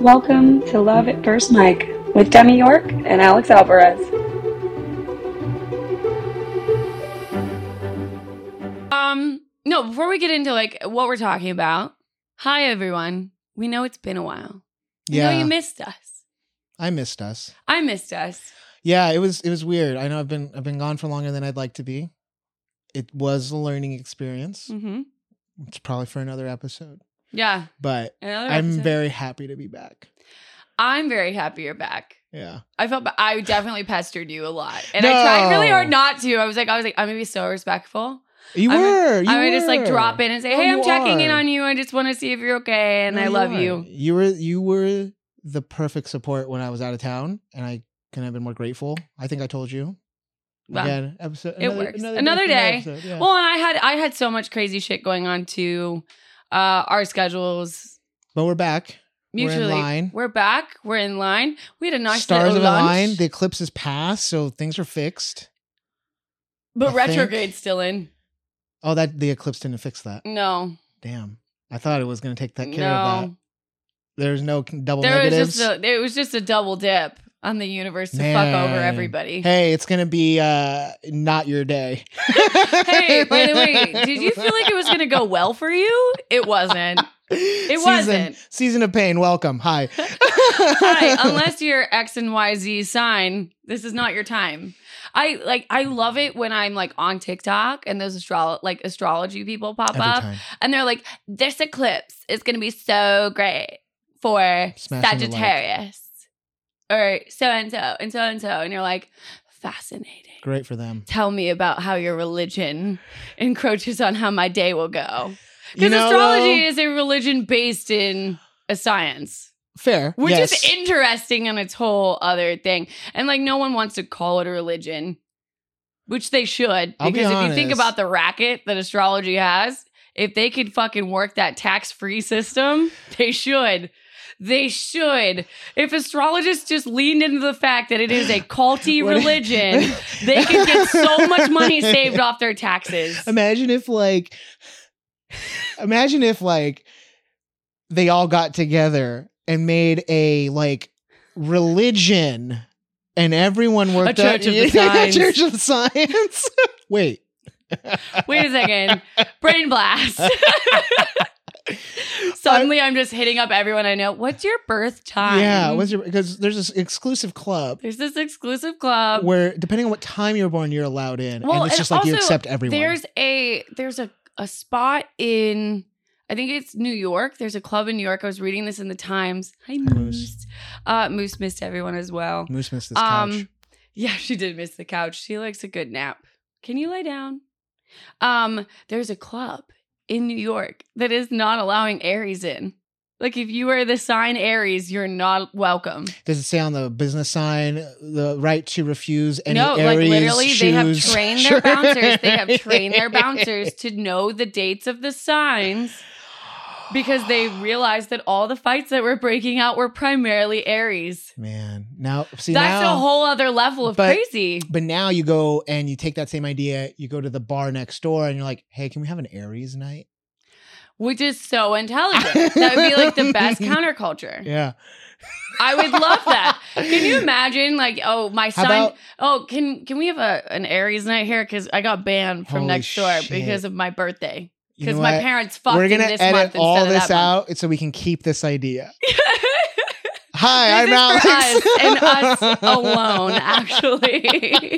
Welcome to Love at First Mic with Demi York and Alex Alvarez. No, before we get into what we're talking about, hi everyone. We know it's been a while. Yeah. We know you missed us. I missed us. I missed us. Yeah, it was weird. I know I've been gone for longer than I'd like to be. It was a learning experience. Mm-hmm. It's probably for another episode. Yeah. But I'm I'm very happy to be back. I'm very happy you're back. Yeah. I definitely pestered you a lot. And I tried really hard not to. I was like, I'm gonna be so respectful. You I were. would just drop in and say, hey, I'm checking in on you. I just want to see if you're okay. And I love you. You were the perfect support when I was out of town, and I couldn't have been more grateful. I think I told you. Well, again, episode. It works. Another day. Episode, yeah. Well, and I had so much crazy shit going on too. Our schedules. But we're back. Mutually, we're in line. We're back. We're in line. We had a nice Stars little of lunch. line. The eclipse has passed, so things are fixed. But I retrograde's still in. Oh, the eclipse didn't fix that. No. Damn. I thought it was going to take that care of that. There's no double There negatives. it was just a double dip on the universe to fuck over everybody. Hey, it's going to be not your day. Hey, by the way, did you feel like it was going to go well for you? It wasn't. It wasn't. Season of pain. Welcome. Hi. Hi. Unless you're X and Y Z sign, this is not your time. I love it when I'm on TikTok and those astrology people pop Every up time. and they're like, this eclipse is going to be so great for Smashing the Sagittarius or so-and-so and so-and-so. And you're like, fascinating. Great for them. Tell me about how your religion encroaches on how my day will go. Because astrology is a religion based in a science. Fair. Which yes. is interesting on its whole other thing. And no one wants to call it a religion, which they should. Because if you think about the racket that astrology has, if they could fucking work that tax-free system, they should. They should. If astrologists just leaned into the fact that it is a culty religion, they could get so much money saved off their taxes. Imagine if they all got together and made a religion and everyone worked a church of the signs. A church of science. Wait a second. Brain blast. Suddenly I'm just hitting up everyone I know. What's your birth time? Yeah, because there's this exclusive club. There's this exclusive club where depending on what time you're born, you're allowed in. Well, and it's just also, you accept everyone. There's a spot in, I think it's New York. There's a club in New York. I was reading this in the Times. Hi, Moose. Moose missed everyone as well. Moose missed this couch. Yeah, she did miss the couch. She likes a good nap. Can you lay down? There's a club in New York that is not allowing Aries in. If you are the sign Aries, you're not welcome. Does it say on the business sign the right to refuse any No, Aries literally, shoes? they have trained their bouncers. They have trained their bouncers to know the dates of the signs because they realized that all the fights that were breaking out were primarily Aries. Man, that's a whole other level of crazy. But now you go and you take that same idea, you go to the bar next door and you're like, hey, can we have an Aries night? Which is so intelligent. That would be the best counterculture. Yeah. I would love that. Can you imagine my son, can we have an Aries night here? Because I got banned from next door because of my birthday. Because my parents fucked We're gonna this edit month all instead of this that out month. so we can keep this idea. Hi, I'm Alex. For us and us alone, actually.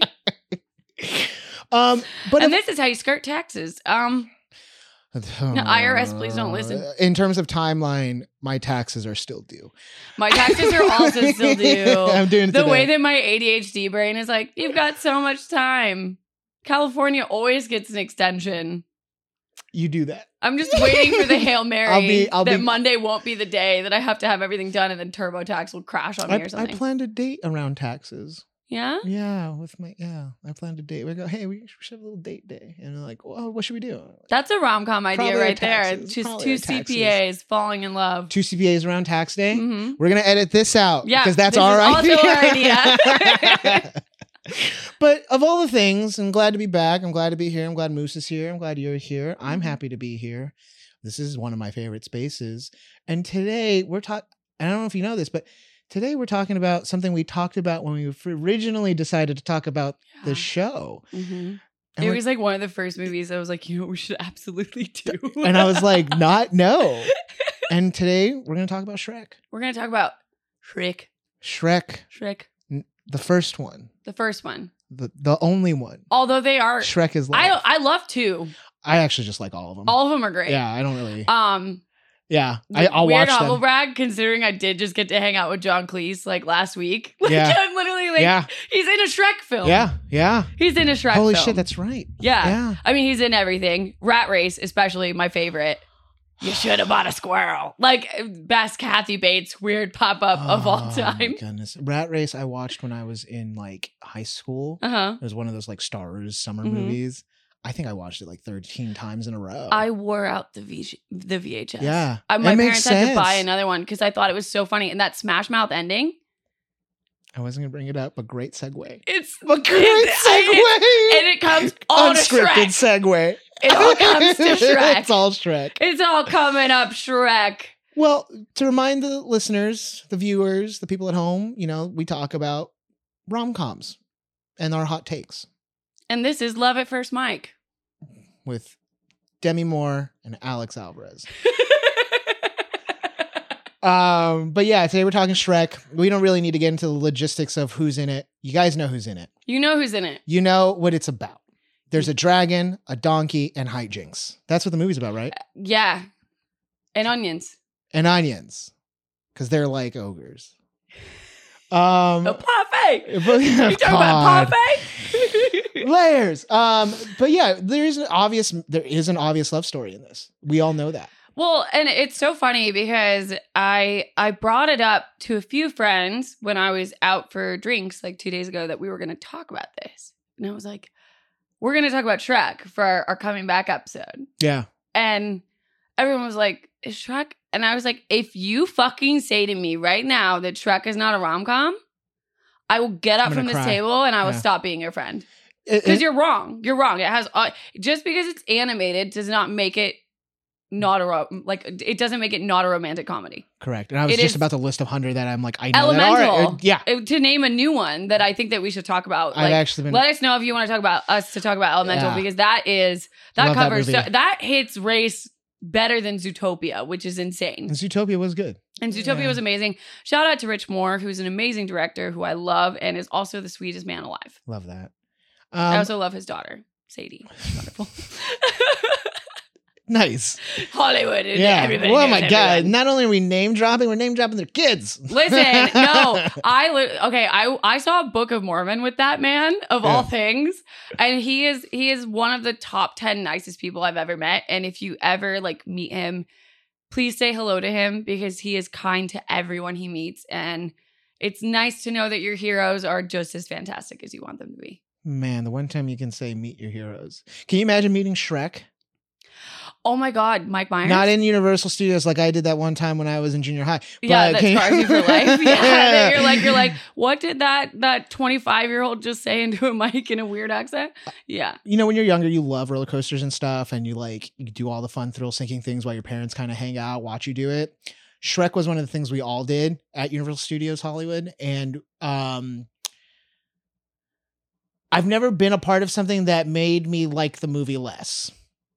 But this is how you skirt taxes. No, IRS, please don't listen. In terms of timeline, my taxes are still due. My taxes are also still due. I'm doing it the today. way that my ADHD brain is you've got so much time. California always gets an extension. You do that. I'm just waiting for the Hail Mary I'll that be- Monday won't be the day that I have to have everything done and then TurboTax will crash on me or something. I planned a date around taxes. Yeah? Yeah, I planned a date. We go, hey, we should have a little date day. And they're like, well, what should we do? That's a rom-com idea Probably right there. taxes. It's just Probably two our taxes. CPAs falling in love. 2 CPAs around tax day? Mm-hmm. We're going to edit this out. Yeah, because that's this our is idea. also our idea. But of all the things, I'm glad to be back. I'm glad to be here. I'm glad Moose is here. I'm glad you're here. I'm happy to be here. This is one of my favorite spaces. And today we're talking, And I don't know if you know this, but today we're talking about something we talked about when we originally decided to talk about the show. Mm-hmm. It was like one of the first movies I was like, you know what we should absolutely do? And I was like, no. And today we're going to talk about Shrek. We're going to talk about Shrek. The first one. The only one. Although they are. Shrek is love. I love 2. I actually just like all of them. All of them are great. Yeah, I don't really. Yeah, I'll weird watch them. humble brag, considering I did just get to hang out with John Cleese like last week. Like, Yeah. I'm literally like, he's in a Shrek film. Yeah. He's in a Shrek Holy film. shit, that's right. Yeah. I mean, he's in everything. Rat Race, especially my favorite. You should have bought a squirrel. Like, best Kathy Bates weird pop-up of all time. Oh my goodness. Rat Race I watched when I was in like high school. Uh-huh. It was one of those like Stars summer movies. I think I watched it like 13 times in a row. I wore out the VHS. Yeah. My parents had to buy another one because I thought it was so funny. And that Smash Mouth ending. I wasn't going to bring it up, but great segue. It's a great segue. And it comes all to Shrek. Unscripted segue. It all comes to Shrek. It's all Shrek. It's all coming up Shrek. Well, to remind the listeners, the viewers, the people at home, you know, we talk about rom-coms and our hot takes. And this is Love at First Mic. With Demi Moore and Alex Alvarez. But yeah, today we're talking Shrek. We don't really need to get into the logistics of who's in it. You guys know who's in it. You know who's in it. You know what it's about. There's a dragon, a donkey, and hijinks. That's what the movie's about, right? Yeah. And onions. And onions. Because they're like ogres. A parfait. You talking God. about parfait? Layers. But yeah, there is an obvious love story in this. We all know that. Well, and it's so funny because I brought it up to a few friends when I was out for drinks like 2 days ago that we were going to talk about this. And I was like, we're going to talk about Shrek for our coming back episode. Yeah. And everyone was like, is Shrek? And I was like, if you fucking say to me right now that Shrek is not a rom-com, I will get up from this table and I will stop being your friend. Because you're wrong. You're wrong. It has just because it's animated does not make it not it doesn't make it not a romantic comedy. Correct. And I was just about to list 100 that I'm like, I know Elemental. That to name a new one that I think that we should talk about. I've actually been. Let us know if you want to talk about Elemental because that covers that hits race better than Zootopia, which is insane. And Zootopia was good. And Zootopia was amazing. Shout out to Rich Moore, who's an amazing director who I love and is also the sweetest man alive. Love that. I also love his daughter, Sadie. She's wonderful. Nice. Hollywood. Everybody oh my God. Everyone. Not only are we name dropping, we're name dropping their kids. Listen, no. I saw a Book of Mormon with that man of all things. And he is one of the top 10 nicest people I've ever met. And if you ever like meet him, please say hello to him because he is kind to everyone he meets. And it's nice to know that your heroes are just as fantastic as you want them to be. Man, the one time you can say meet your heroes. Can you imagine meeting Shrek? Oh my God, Mike Myers. Not in Universal Studios like I did that one time when I was in junior high. Yeah, that scars you for life. Yeah, you're like, what did that 25-year-old just say into a mic in a weird accent? Yeah. You know, when you're younger, you love roller coasters and stuff, and you do all the fun thrill-seeking things while your parents kind of hang out, watch you do it. Shrek was one of the things we all did at Universal Studios Hollywood, and I've never been a part of something that made me like the movie less.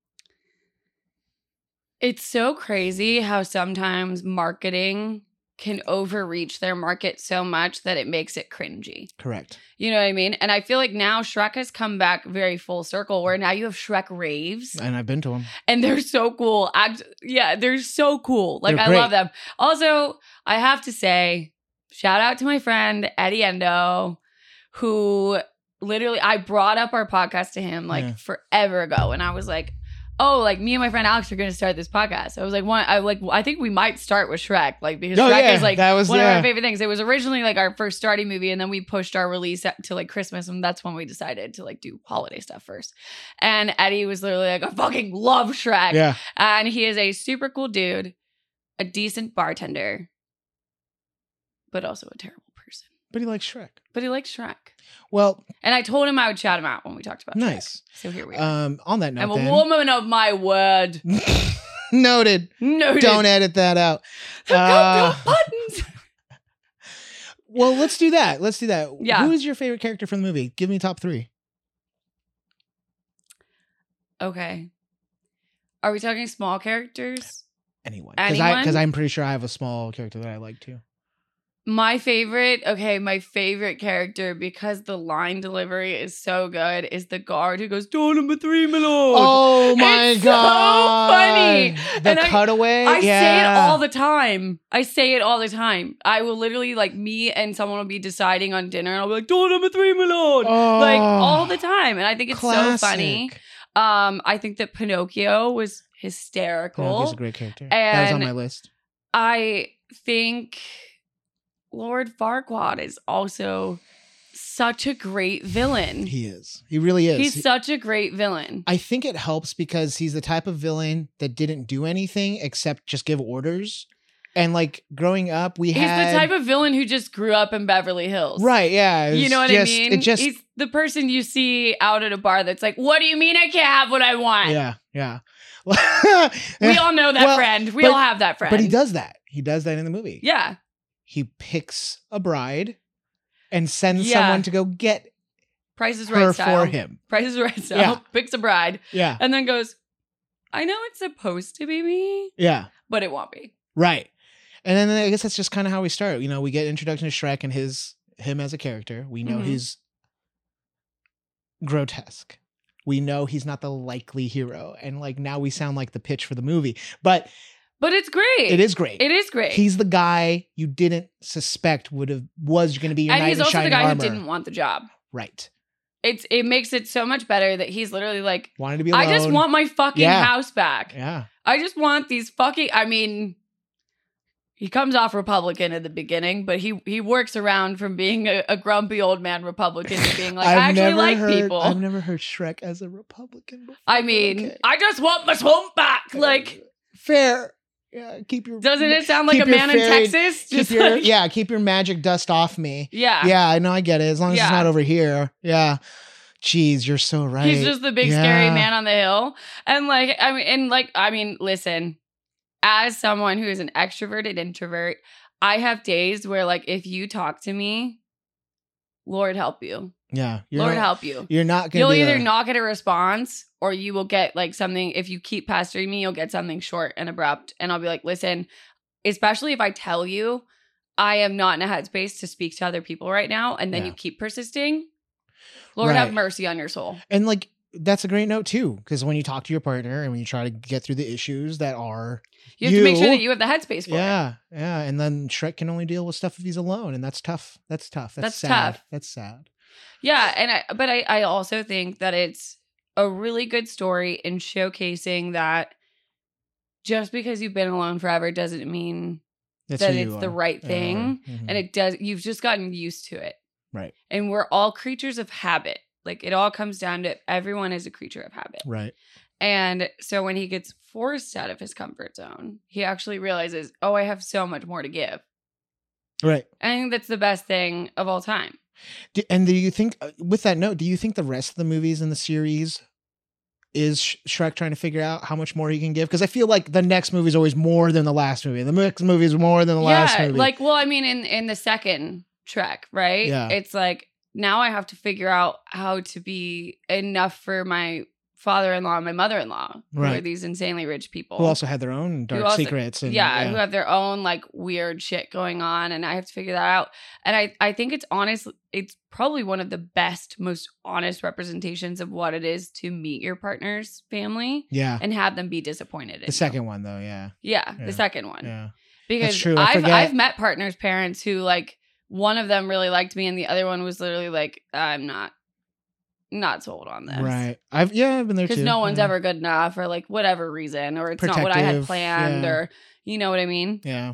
It's so crazy how sometimes marketing can overreach their market so much that it makes it cringy. Correct. You know what I mean? And I feel like now Shrek has come back very full circle where now you have Shrek raves. And I've been to them. And they're so cool. They're so cool. Like, I love them. Also, I have to say, shout out to my friend Eddie Endo, who literally, I brought up our podcast to him forever ago. And I was like, oh, like me and my friend Alex are going to start this podcast. I was like, I think we might start with Shrek, like because Shrek is like one of our favorite things. It was originally like our first starting movie, and then we pushed our release to like Christmas, and that's when we decided to like do holiday stuff first. And Eddie was literally like, I fucking love Shrek. Yeah, and he is a super cool dude, a decent bartender, but also a terrible person. But he likes Shrek. Well, and I told him I would shout him out when we talked about nice. Shrek. So here we are. On that note, I'm a woman of my word. Noted. Don't edit that out. Buttons. Well, let's do that. Yeah. Who is your favorite character from the movie? Give me top 3. Okay. Are we talking small characters? Anyone? Because I'm pretty sure I have a small character that I like too. My favorite character, because the line delivery is so good, is the guard who goes, "Door number 3, my lord." Oh my God. So funny. The cutaway. I say it all the time. I will literally, like, me and someone will be deciding on dinner and I'll be like, "Door number 3, my lord." Like, all the time. And I think it's so funny. I think that Pinocchio was hysterical. Pinocchio's a great character. And that was on my list. I think Lord Farquaad is also such a great villain. He is. He really is. He's such a great villain. I think it helps because he's the type of villain that didn't do anything except just give orders. And like growing up, he's the type of villain who just grew up in Beverly Hills. Right, yeah. You know what I mean? He's the person you see out at a bar that's like, "What do you mean I can't have what I want?" Yeah. We all know that friend. We all have that friend. But he does that. He does that in the movie. Yeah. He picks a bride and sends someone to go get Price is Right style. For him. Price is Right style. Yeah. Picks a bride. Yeah. And then goes, "I know it's supposed to be me. Yeah. But it won't be." Right. And then I guess that's just kind of how we start. You know, we get introduction to Shrek and him as a character. We know he's grotesque. We know he's not the likely hero. And like now we sound like the pitch for the movie. But it's great. It is great. It is great. He's the guy you didn't suspect was going to be your knight in shining armor. And he's also the guy who didn't want the job. Right. It makes it so much better that he's literally like, wanted to be alone. I just want my fucking house back. Yeah. I just want these fucking, he comes off Republican at the beginning, but he works around from being a grumpy old man Republican to being like, I actually like people. I've never heard Shrek as a Republican before. I just want my swamp back. Like, fair. Yeah, doesn't it sound like a man in Texas? Keep your magic dust off me. Yeah. Yeah, I know, I get it. As long as it's not over here. Yeah. Jeez, you're so right. He's just the big scary man on the hill. And listen, as someone who is an extroverted introvert, I have days where, like, if you talk to me, Lord help you. Yeah. Lord help you. You're not going to You'll either not get a response or you will get like something. If you keep pestering me, you'll get something short and abrupt. And I'll be like, listen, especially if I tell you I am not in a headspace to speak to other people right now. And then you keep persisting. Lord have mercy on your soul. And like, that's a great note too. Because when you talk to your partner and when you try to get through the issues that are you have to make sure that you have the headspace for it. Yeah. And then Shrek can only deal with stuff if he's alone. And that's tough. That's sad. Tough. That's sad. Yeah. But I also think that it's a really good story in showcasing that just because you've been alone forever doesn't mean that it's the right thing. And you've just gotten used to it. Right. And we're all creatures of habit. Like, it all comes down to everyone is a creature of habit. Right. And so when he gets forced out of his comfort zone, he actually realizes, oh, I have so much more to give. Right. I think that's the best thing of all time. And do you think, with that note, do you think the rest of the movies in the series is Shrek trying to figure out how much more he can give? Because I feel like the next movie is always more than the last movie. The next movie is more than the last movie. Like, well, I mean, in the second Shrek, right? Yeah. It's like, now I have to figure out how to be enough for my father-in-law and my mother-in-law, who are these insanely rich people. Who also had their own dark secrets. And, who have their own, like, weird shit going on, and I have to figure that out. And I think it's probably one of the best, most honest representations of what it is to meet your partner's family. Yeah. And have them be disappointed in the second one, though, yeah. Yeah, the second one. Yeah. Because that's true. I've met partners' parents who, like, one of them really liked me and the other one was literally like, I'm not sold on this. Right. I've been there too. Because no one's ever good enough for like whatever reason, or it's not what I had planned, or you know what I mean? Yeah.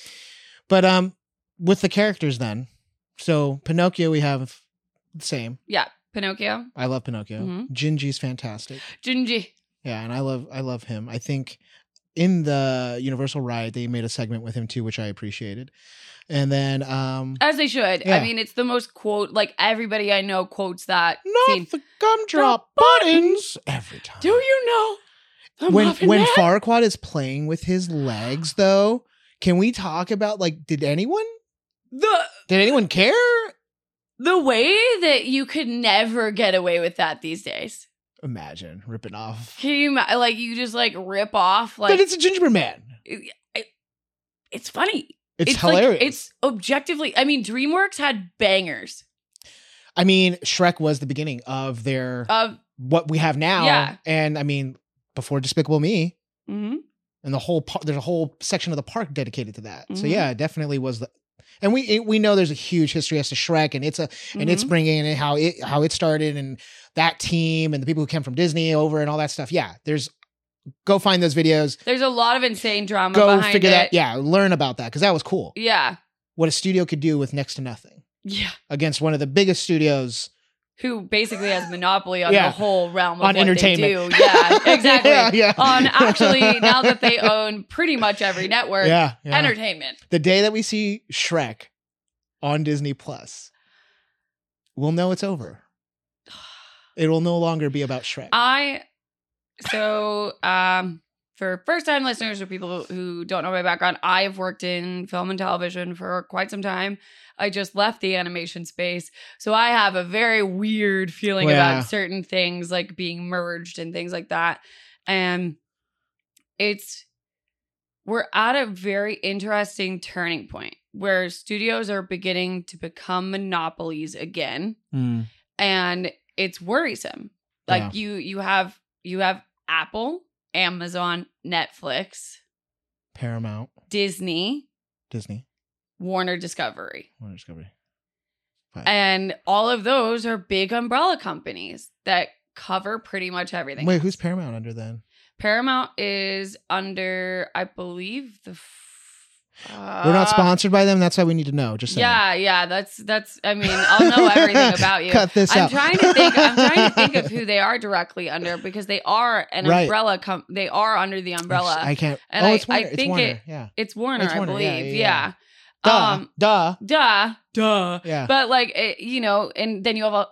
But with the characters then, so Pinocchio we have the same. Yeah. Pinocchio. I love Pinocchio. Mm-hmm. Gingy's fantastic. Gingy. Yeah, and I love him. I think in the Universal ride they made a segment with him too, which I appreciated. And then as they should. I mean, it's the most quote, like everybody I know quotes that not scene. The gumdrop buttons every time. Do you know when Farquaad is playing with his legs, though, can we talk about like did anyone care? The way that you could never get away with that these days. Imagine ripping off. Can you like you just like rip off like? But it's a gingerbread man. It's funny. It's hilarious. Like, it's objectively. I mean, DreamWorks had bangers. I mean, Shrek was the beginning of their what we have now. Yeah. And I mean, before Despicable Me, mm-hmm. and the whole there's a whole section of the park dedicated to that. Mm-hmm. So yeah, it definitely was the. And we know there's a huge history as to Shrek, and it's and it's bringing in how it started and that team and the people who came from Disney over and all that stuff. Yeah, go find those videos. There's a lot of insane drama. Go behind figure it. that. Yeah, learn about that because that was cool. Yeah, what a studio could do with next to nothing. Yeah, against one of the biggest studios. Who basically has monopoly on the whole realm of on what entertainment. They do. Yeah, exactly. yeah. On actually, now that they own pretty much every network, entertainment. The day that we see Shrek on Disney Plus, we'll know it's over. It will no longer be about Shrek. For first-time listeners or people who don't know my background, I have worked in film and television for quite some time. I just left the animation space. So I have a very weird feeling about certain things like being merged and things like that. And we're at a very interesting turning point where studios are beginning to become monopolies again. Mm. And it's worrisome. Like you have Apple, Amazon, Netflix, Paramount, Disney, Warner Discovery. And all of those are big umbrella companies that cover pretty much everything. Wait, who's Paramount under then? Paramount is under, I believe, we're not sponsored by them. That's why we need to know. Just saying. Yeah. That's. I mean, I'll know everything about you. Cut this out. I'm trying to think of who they are directly under because they are an umbrella. They are under the umbrella. I can't. And it's Warner. I think it's Warner. I believe. Yeah. Duh. Yeah. But like and then you have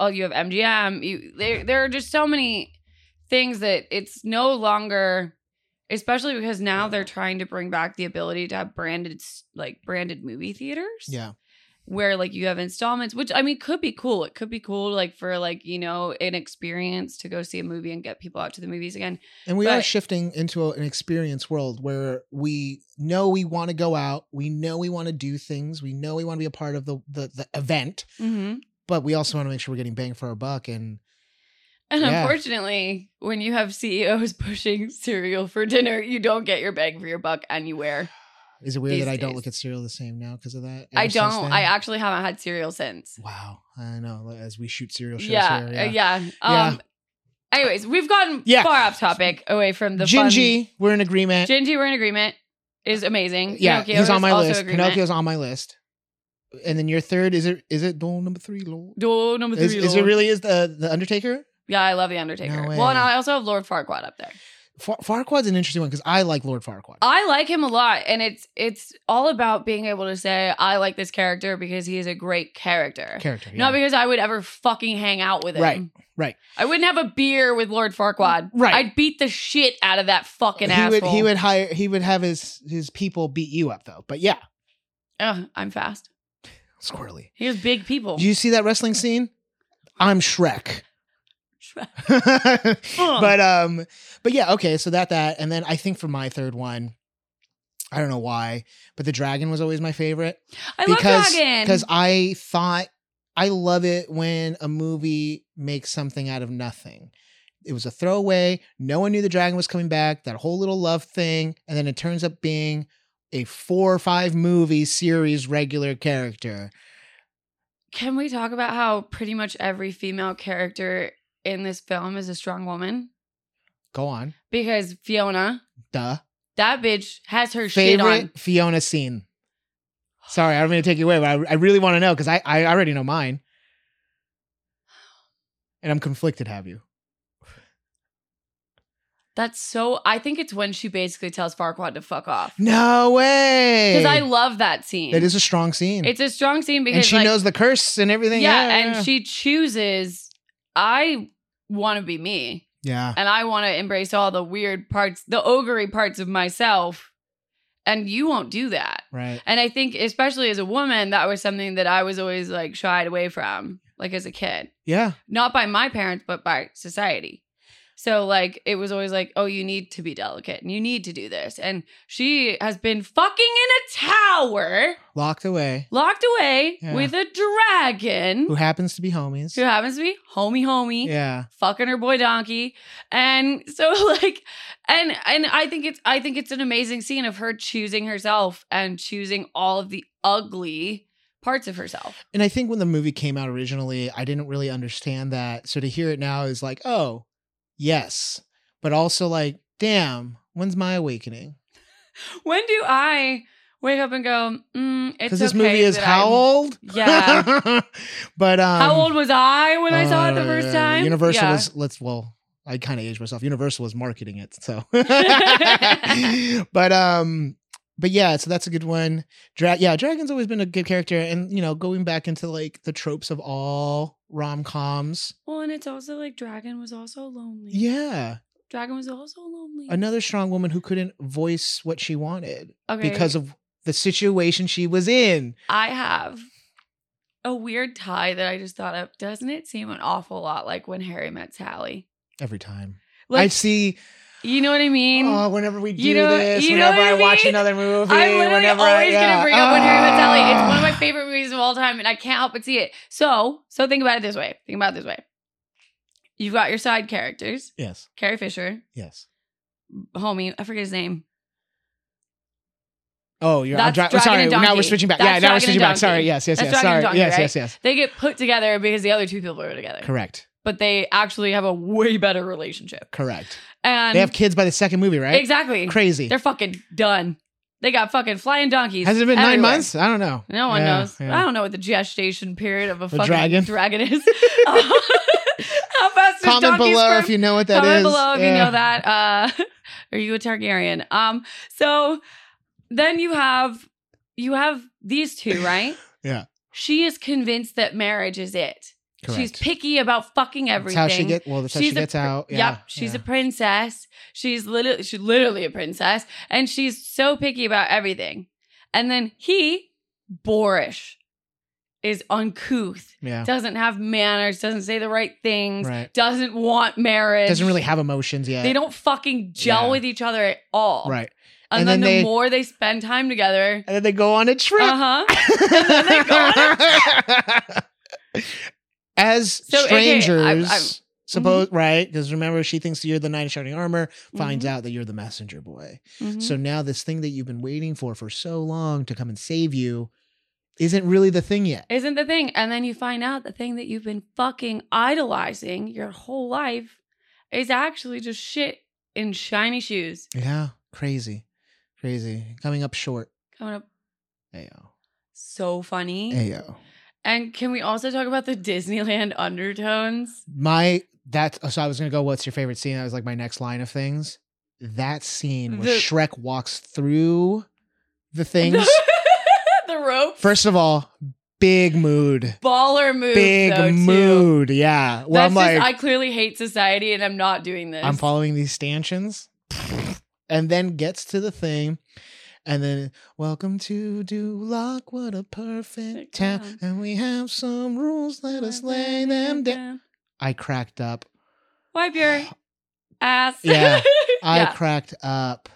MGM. There are just so many things that it's no longer. Especially because now they're trying to bring back the ability to have branded movie theaters. Yeah. Where like you have installments, which I mean could be cool. It could be cool like for like, an experience to go see a movie and get people out to the movies again. And we are shifting into an experience world where we know we want to go out. We know we want to do things. We know we want to be a part of the event. Mm-hmm. But we also want to make sure we're getting bang for our buck. And unfortunately, when you have CEOs pushing cereal for dinner, you don't get your bang for your buck anywhere. Is it weird that I don't look at cereal the same now because of that? I don't. I actually haven't had cereal since. Wow. I know. As we shoot cereal shows here. Yeah. Anyways, we've gotten far off topic away from the Gingy, we're in agreement. Gingy, we're in agreement. Is amazing. Yeah, Pinocchio he's on my list. Agreement. Pinocchio's on my list. And then your third, is it Duel number 3, Lord? Duel number 3, Lord. Is it really the Undertaker? Yeah, I love The Undertaker. No way. Well, and I also have Lord Farquaad up there. Farquaad's an interesting one because I like Lord Farquaad. I like him a lot, and it's all about being able to say I like this character because he is a great character. Not because I would ever fucking hang out with him. Right. I wouldn't have a beer with Lord Farquaad. Right. I'd beat the shit out of that fucking asshole. He would have his people beat you up though. But yeah. I'm fast. Squirrely. He has big people. Do you see that wrestling scene? I'm Shrek. But yeah, okay, so that and then I think for my third one, I don't know why, but the dragon was always my favorite. I love dragon because I thought I love it when a movie makes something out of nothing. It was a throwaway. No one knew the dragon was coming back. That whole little love thing, and then it turns up being a 4 or 5 movie series regular character. Can we talk about how pretty much every female character in this film is a strong woman? Go on. Because Fiona. Duh. That bitch has her favorite shit on. Fiona scene. Sorry, I don't mean to take you away, but I really want to know because I already know mine. And I'm conflicted, have you? I think it's when she basically tells Farquaad to fuck off. No way. Because I love that scene. That is a strong scene. It's a strong scene because and she knows the curse and everything. Yeah, and she chooses, I want to be me. Yeah. And I want to embrace all the weird parts, the ogre parts of myself. And you won't do that. Right. And I think, especially as a woman, that was something that I was always like shied away from, like as a kid. Yeah. Not by my parents, but by society. So like, it was always like, oh, you need to be delicate and you need to do this. And she has been fucking in a tower. Locked away. Yeah. With a dragon. Who happens to be homies. Who happens to be homie. Yeah. Fucking her boy donkey. And so like, and I think it's an amazing scene of her choosing herself and choosing all of the ugly parts of herself. And I think when the movie came out originally, I didn't really understand that. So to hear it now is like, oh, yes. But also like, damn, when's my awakening? When do I wake up and go, it's because this movie is how old? Yeah. But how old was I when I saw it the first time? Universal was I kind of aged myself. Universal was marketing it, so. But yeah, so that's a good one. Dragon's always been a good character, and going back into like the tropes of all rom-coms. Well, and it's also like Dragon was also lonely. Yeah. Dragon was also lonely. Another strong woman who couldn't voice what she wanted because of the situation she was in. I have a weird tie that I just thought of. Doesn't it seem an awful lot like When Harry Met Sally? Every time. Like, I see. You know what I mean? Oh, whenever we do this, whenever I watch another movie, I'm literally always going to bring up When Harry Met Sally. It's one of my favorite movies of all time, and I can't help but see it. So think about it this way. You've got your side characters. Yes. Carrie Fisher. Yes. Homie, I forget his name. Oh, you're sorry. Now we're switching back. Now we're switching back. Sorry. Yes. Sorry. Donkey, yes. Yes. They get put together because the other two people are together. Correct. But they actually have a way better relationship. Correct. And they have kids by the second movie, right? Exactly. Crazy. They're fucking done. They got fucking flying donkeys. Has it been everywhere. 9 months? I don't know. No one knows. Yeah. I don't know what the gestation period of a fucking dragon is. How fast is Comment below if you know what that is. Comment below if you know that. Are you a Targaryen? So then you have these two, right? Yeah. She is convinced that marriage is it. Correct. She's picky about fucking everything. That's how she gets out. Yeah. Yep. She's a princess. She's literally a princess. And she's so picky about everything. And then he, boorish, is uncouth. Yeah. Doesn't have manners, doesn't say the right things, right. Doesn't want marriage. Doesn't really have emotions yet. They don't fucking gel with each other at all. Right. And then the more they spend time together. And then they go on a trip. Uh-huh. And then they go on a trip. As strangers, right? Because remember, she thinks you're the knight in shining armor, finds out that you're the messenger boy. Mm-hmm. So now this thing that you've been waiting for so long to come and save you isn't really the thing yet. Isn't the thing. And then you find out the thing that you've been fucking idolizing your whole life is actually just shit in shiny shoes. Yeah. Crazy. Coming up short. Ayo. So funny. Ayo. And can we also talk about the Disneyland undertones? So I was going to go, what's your favorite scene? That was like my next line of things. That scene where Shrek walks through the things. The rope. First of all, big mood. Baller move. Big mood. Too. Yeah. Well, I clearly hate society and I'm not doing this. I'm following these stanchions. And then gets to the thing. And then, welcome to Duloc, what a perfect town. And we have some rules, let us lay them down. I cracked up. Wipe your ass. Yeah, I cracked up.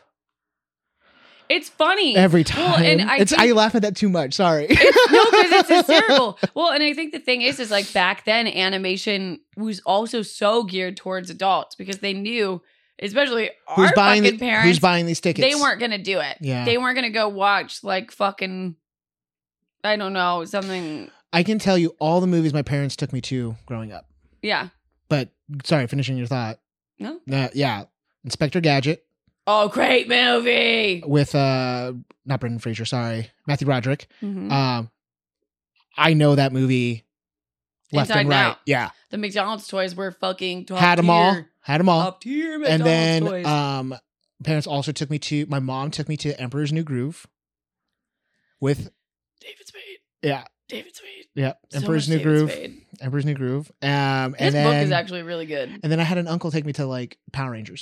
It's funny. Every time. Well, and I laugh at that too much, sorry. Because it's hysterical. Well, and I think the thing is like back then, animation was also so geared towards adults because they knew... Especially our fucking parents. Who's buying these tickets? They weren't going to do it. Yeah. They weren't going to go watch like fucking, I don't know, something. I can tell you all the movies my parents took me to growing up. Yeah. But, sorry, finishing your thought. No? Yeah. Inspector Gadget. Oh, great movie. With, not Brendan Fraser, sorry. Matthew Broderick. Mm-hmm. I know that movie left Inside and right. Out. Yeah. The McDonald's toys were fucking top Had them all. Top tier McDonald's and then, toys. Parents also my mom took me to Emperor's New Groove with David Spade. Yeah. David Spade. Yeah, So Emperor's much New David Groove. Spade. Emperor's New Groove. His And book then, is actually really good. And then I had an uncle take me to like Power Rangers.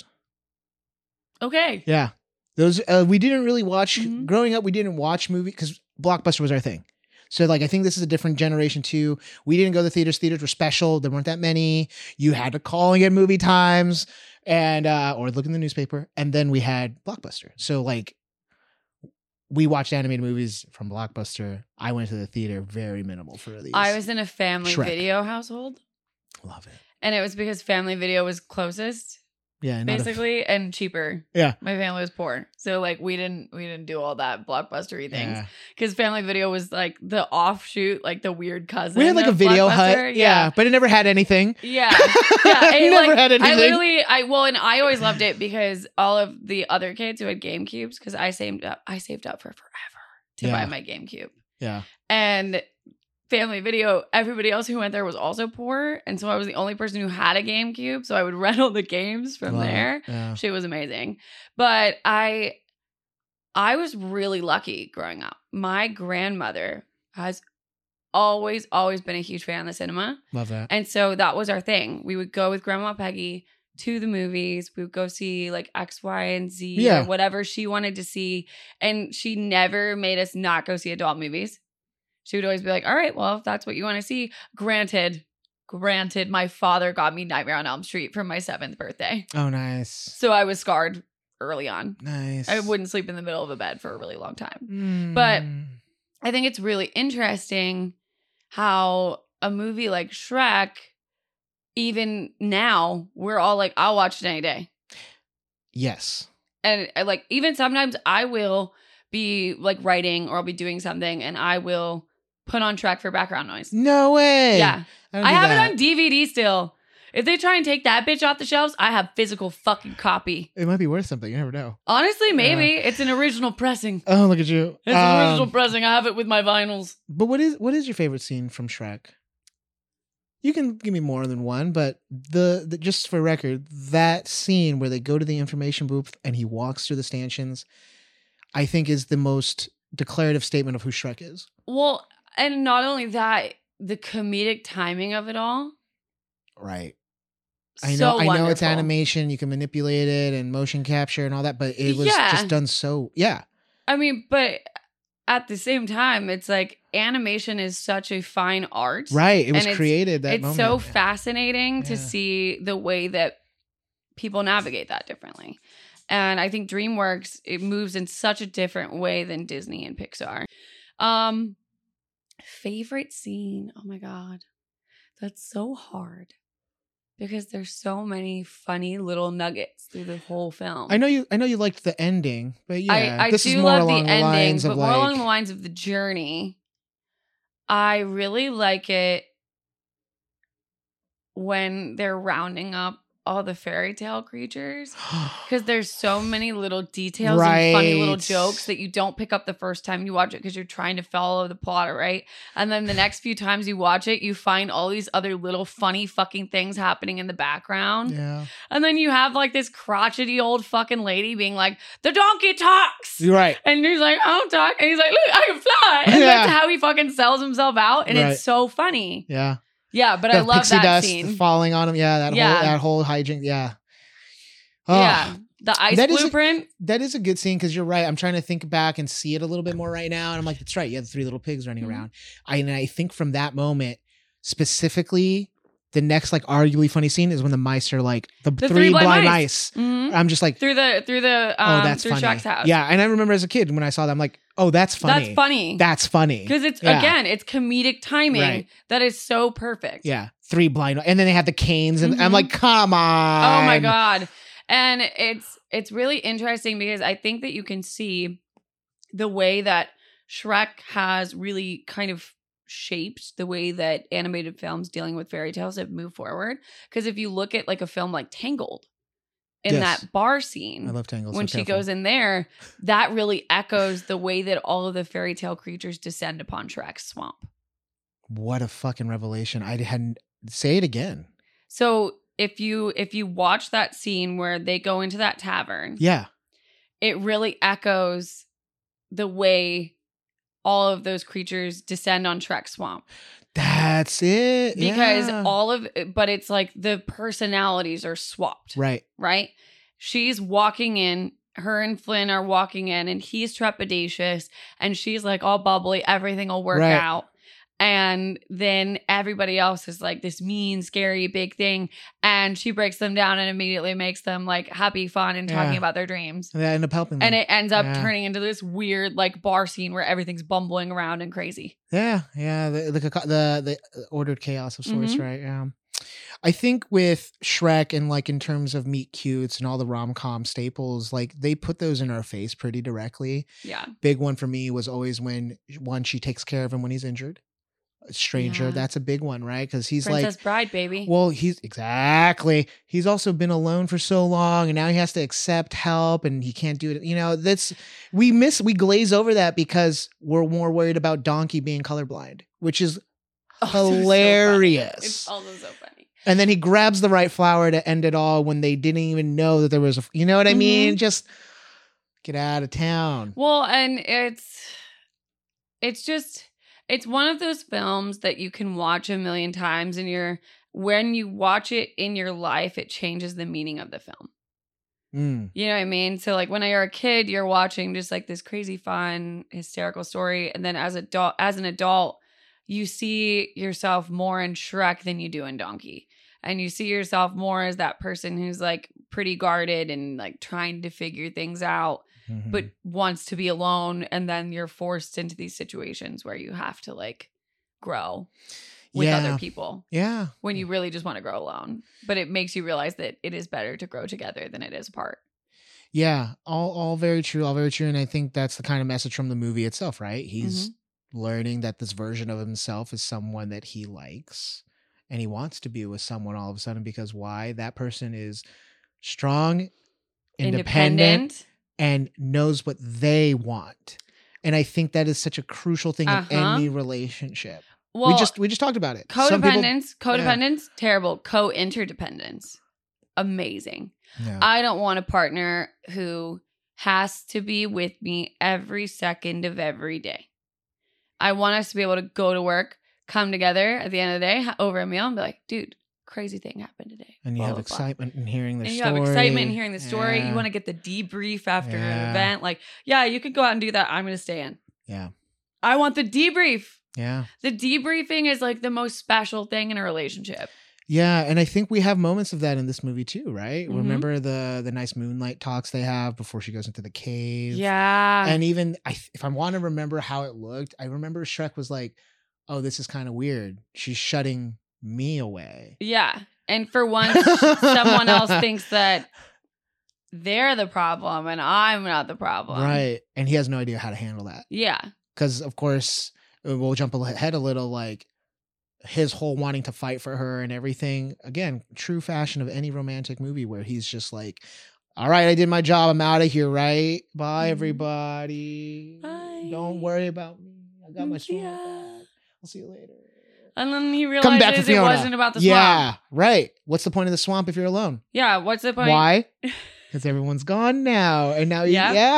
Okay. Yeah, those we didn't really watch growing up. We didn't watch movies because Blockbuster was our thing. So like I think this is a different generation too. We didn't go to the theaters. Theaters were special. There weren't that many. You had to call and get movie times and or look in the newspaper. And then we had Blockbuster. So like we watched animated movies from Blockbuster. I went to the theater, very minimal for these. I was in a family Shrek. Video household. Love it. And it was because Family Video was closest, Yeah, basically, and cheaper. Yeah. My family was poor. So like we didn't do all that blockbustery things. Yeah. Because Family Video was like the offshoot, like the weird cousin. We had like a of Video Blockbuster. Hut. Yeah, but it never had anything. Yeah. Yeah. It, Never like, had anything. and I always loved it because all of the other kids who had GameCubes, because I saved up for forever to buy my GameCube. Yeah. And Family Video, everybody else who went there was also poor. And so I was the only person who had a GameCube. So I would rent all the games from there. Yeah. Shit was amazing. But I was really lucky growing up. My grandmother has always been a huge fan of the cinema. Love that. And so that was our thing. We would go with Grandma Peggy to the movies. We would go see like X, Y, and Z or whatever she wanted to see. And she never made us not go see adult movies. She would always be like, all right, well, if that's what you want to see. Granted, my father got me Nightmare on Elm Street for my 7th birthday. Oh, nice. So I was scarred early on. Nice. I wouldn't sleep in the middle of a bed for a really long time. But I think it's really interesting how a movie like Shrek, even now, we're all like, I'll watch it any day. Yes. And like, even sometimes I will be like writing or I'll be doing something and I will put on Shrek for background noise. No way. Yeah. I have it on DVD still. If they try and take that bitch off the shelves, I have physical fucking copy. It might be worth something. You never know. Honestly, maybe. It's an original pressing. Oh, look at you. It's an original pressing. I have it with my vinyls. But what is your favorite scene from Shrek? You can give me more than one, but the just for record, that scene where they go to the information booth and he walks through the stanchions, I think is the most declarative statement of who Shrek is. Well, and not only that, the comedic timing of it all. Right. So I know wonderful. it's animation, you can manipulate it and motion capture and all that, but it was just done so, I mean, but at the same time, it's like animation is such a fine art. Right. It was created that moment. It's so fascinating to see the way that people navigate that differently. And I think DreamWorks, it moves in such a different way than Disney and Pixar. Favorite scene? Oh my God. That's so hard. Because there's so many funny little nuggets through the whole film. I know you liked the ending, but I this do is more love along the ending, but more along the lines of the journey. I really like it when they're rounding up all the fairy tale creatures, because there's so many little details and funny little jokes that you don't pick up the first time you watch it because you're trying to follow the plot, right? And then the next few times you watch it, you find all these other little funny fucking things happening in the background. Yeah. And then you have like this crotchety old fucking lady being like, the donkey talks. You're right. And he's like, I don't talk. And he's like, look, I can fly. And that's how he fucking sells himself out. And it's so funny. Yeah. Yeah, but the I love pixie that dust scene. falling on him. Yeah, that whole hijink. Yeah. Oh, yeah. The ice blueprint. That is a good scene because you're right. I'm trying to think back and see it a little bit more right now. And I'm like, that's right. You have the 3 little pigs running around. I think from that moment, specifically, the next like arguably funny scene is when the mice are like the 3 blind mice. Mm-hmm. I'm just like through that's through funny. Shrek's house. Yeah, and I remember as a kid when I saw that, I'm like, oh, that's funny. That's funny. That's funny. Because it's again, it's comedic timing that is so perfect. Yeah. 3 blind, and then they have the canes, and I'm like, come on. Oh my God. And it's really interesting because I think that you can see the way that Shrek has really kind of shaped the way that animated films dealing with fairy tales have moved forward. Because if you look at like a film like Tangled, in that bar scene, I love Tangled. When she goes in there, that really echoes the way that all of the fairy tale creatures descend upon Shrek's swamp. What a fucking revelation. I hadn't say it again. So if you watch that scene where they go into that tavern, yeah, it really echoes the way all of those creatures descend on Shrek's swamp. That's it. Because yeah. but it's like the personalities are swapped. Right. Right? She's walking in, her and Flynn are walking in, and he's trepidatious, and she's like all bubbly, everything will work out. And then everybody else is like this mean, scary, big thing. And she breaks them down and immediately makes them like happy, fun, and talking about their dreams. And they end up helping them. And it ends up turning into this weird like bar scene where everything's bumbling around and crazy. Yeah. Yeah. The ordered chaos of sorts, right? Yeah. I think with Shrek and like in terms of meet cutes and all the rom-com staples, like they put those in our face pretty directly. Yeah. Big one for me was always when she takes care of him when he's injured. Stranger, that's a big one, right? Because he's Princess Bride, baby. Well, he's also been alone for so long, and now he has to accept help, and he can't do it. You know, we glaze over that because we're more worried about Donkey being colorblind, which is hilarious. It's also so funny. And then he grabs the right flower to end it all when they didn't even know that there was you know what I mean? Just get out of town. Well, and it's one of those films that you can watch a million times, and when you watch it in your life, it changes the meaning of the film. You know what I mean? So like when you're a kid, you're watching just like this crazy, fun, hysterical story. And then as an adult, you see yourself more in Shrek than you do in Donkey. And you see yourself more as that person who's like pretty guarded and like trying to figure things out. But wants to be alone, and then you're forced into these situations where you have to like grow with other people. Yeah. When you really just want to grow alone. But it makes you realize that it is better to grow together than it is apart. Yeah. All very true. All very true. And I think that's the kind of message from the movie itself, right? He's learning that this version of himself is someone that he likes, and he wants to be with someone all of a sudden because why? That person is strong, independent. And knows what they want. And I think that is such a crucial thing in any relationship. Well, we just talked about it. Codependence, terrible. Co-interdependence, amazing. Yeah. I don't want a partner who has to be with me every second of every day. I want us to be able to go to work, come together at the end of the day over a meal and be like, dude, crazy thing happened today. And you have excitement in hearing the story. You have excitement in hearing the story. You want to get the debrief after an event. Like, yeah, you could go out and do that. I'm going to stay in. Yeah. I want the debrief. Yeah. The debriefing is like the most special thing in a relationship. Yeah. And I think we have moments of that in this movie too, right? Remember the nice moonlight talks they have before she goes into the cave? Yeah. And even if I want to remember how it looked, I remember Shrek was like, oh, this is kind of weird. She's shutting me away. Yeah. And for once, someone else thinks that they're the problem and I'm not the problem. Right. And he has no idea how to handle that. Yeah. Because, of course, we'll jump ahead a little, like his whole wanting to fight for her and everything. Again, true fashion of any romantic movie where he's just like, all right, I did my job. I'm out of here, right? Bye, everybody. Bye. Don't worry about me. I got my swamp back. I'll see you later. And then he realizes it wasn't about the swamp. Yeah, right. What's the point of the swamp if you're alone? Yeah, what's the point? Why? Because everyone's gone now. And now,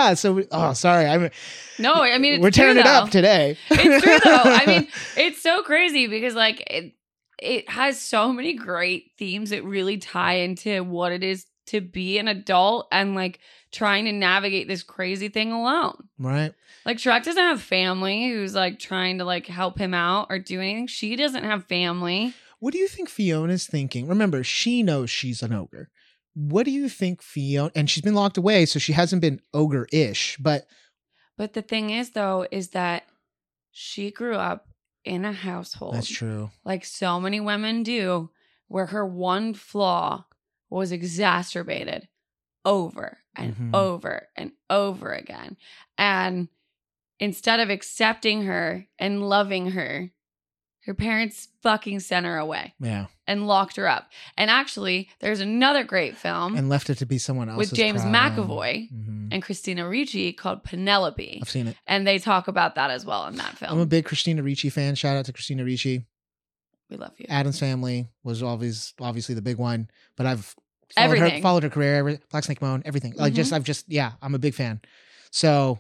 So, sorry. No, I mean, we're tearing it up today. It's true, though. I mean, it's so crazy because, like, it has so many great themes that really tie into what it is to be an adult and, like, trying to navigate this crazy thing alone. Right. Like Shrek doesn't have family who's like trying to like help him out or do anything. She doesn't have family. What do you think Fiona's thinking? Remember, she knows she's an ogre. What do you think Fiona, and she's been locked away, so she hasn't been ogre-ish, but the thing is though, is that she grew up in a household. That's true. Like so many women do, where her one flaw was exacerbated over and over and over again. And instead of accepting her and loving her, her parents fucking sent her away. Yeah. And locked her up. And actually, there's another great film. And left it to be someone else. With James McAvoy and Christina Ricci called Penelope. I've seen it. And they talk about that as well in that film. I'm a big Christina Ricci fan. Shout out to Christina Ricci. We love you. Addams Family was obviously the big one. But I've followed her career, Black Snake Moan, everything. Like I'm a big fan. So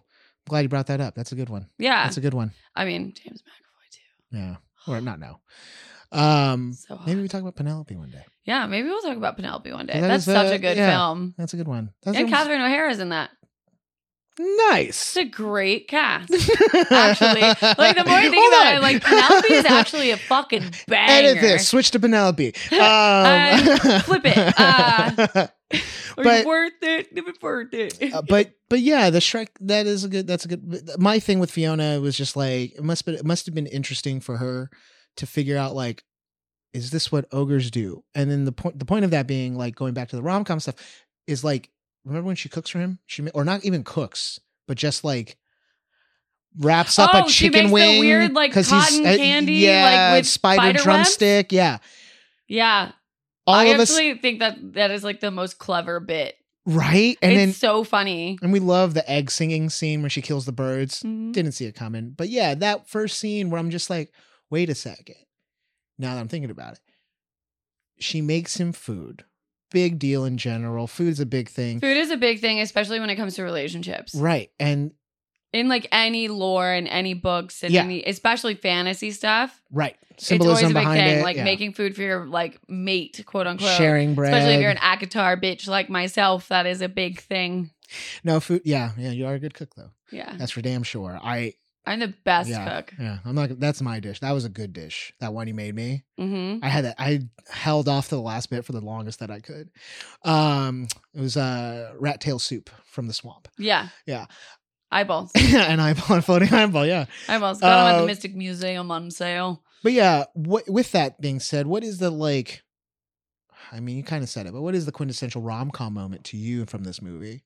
Glad you brought that up. That's a good one. Yeah. That's a good one. I mean, James McAvoy too. Yeah. Or not now. So Maybe we talk about Penelope one day. Yeah, maybe we'll talk about Penelope one day. That That's is, such a good film. That's a good one. And Catherine O'Hara's in that. Nice. It's a great cast. Actually, like the more I think about it, like Penelope is actually a fucking banger. Edit this. Switch to Penelope. Flip it. But worth it. But yeah, the Shrek. That's a good. My thing with Fiona was just like it must have been interesting for her to figure out like, is this what ogres do? And then the point of that being like going back to the rom-com stuff is like, remember when she cooks for him? Or not even cooks, but just like wraps up a chicken wing. The weird like cotton candy, like with spider drumstick. Webs? Yeah. I actually think that is like the most clever bit. Right? And it's so funny. And we love the egg singing scene where she kills the birds. Mm-hmm. Didn't see it coming. But yeah, that first scene where I'm just like, wait a second. Now that I'm thinking about it. She makes him food. Big deal in general. Food is a big thing. Food is a big thing, especially when it comes to relationships. Right. And in like any lore and any books and especially fantasy stuff. Right. Symbolism it's always a big behind thing. it. Like making food for your like mate, quote unquote. Sharing bread. Especially if you're an ACOTAR bitch like myself, that is a big thing. No, food. Yeah. You are a good cook though. Yeah. That's for damn sure. I'm the best cook. Yeah. That's my dish. That was a good dish. That one you made me. Mm-hmm. I held off to the last bit for the longest that I could. It was rat tail soup from the swamp. Yeah. Yeah. Eyeballs. An eyeball, a floating eyeball. Yeah. Eyeballs. Got them at the Mystic Museum on sale. But yeah, with that being said, what is the like, I mean, you kind of said it, but what is the quintessential rom-com moment to you from this movie?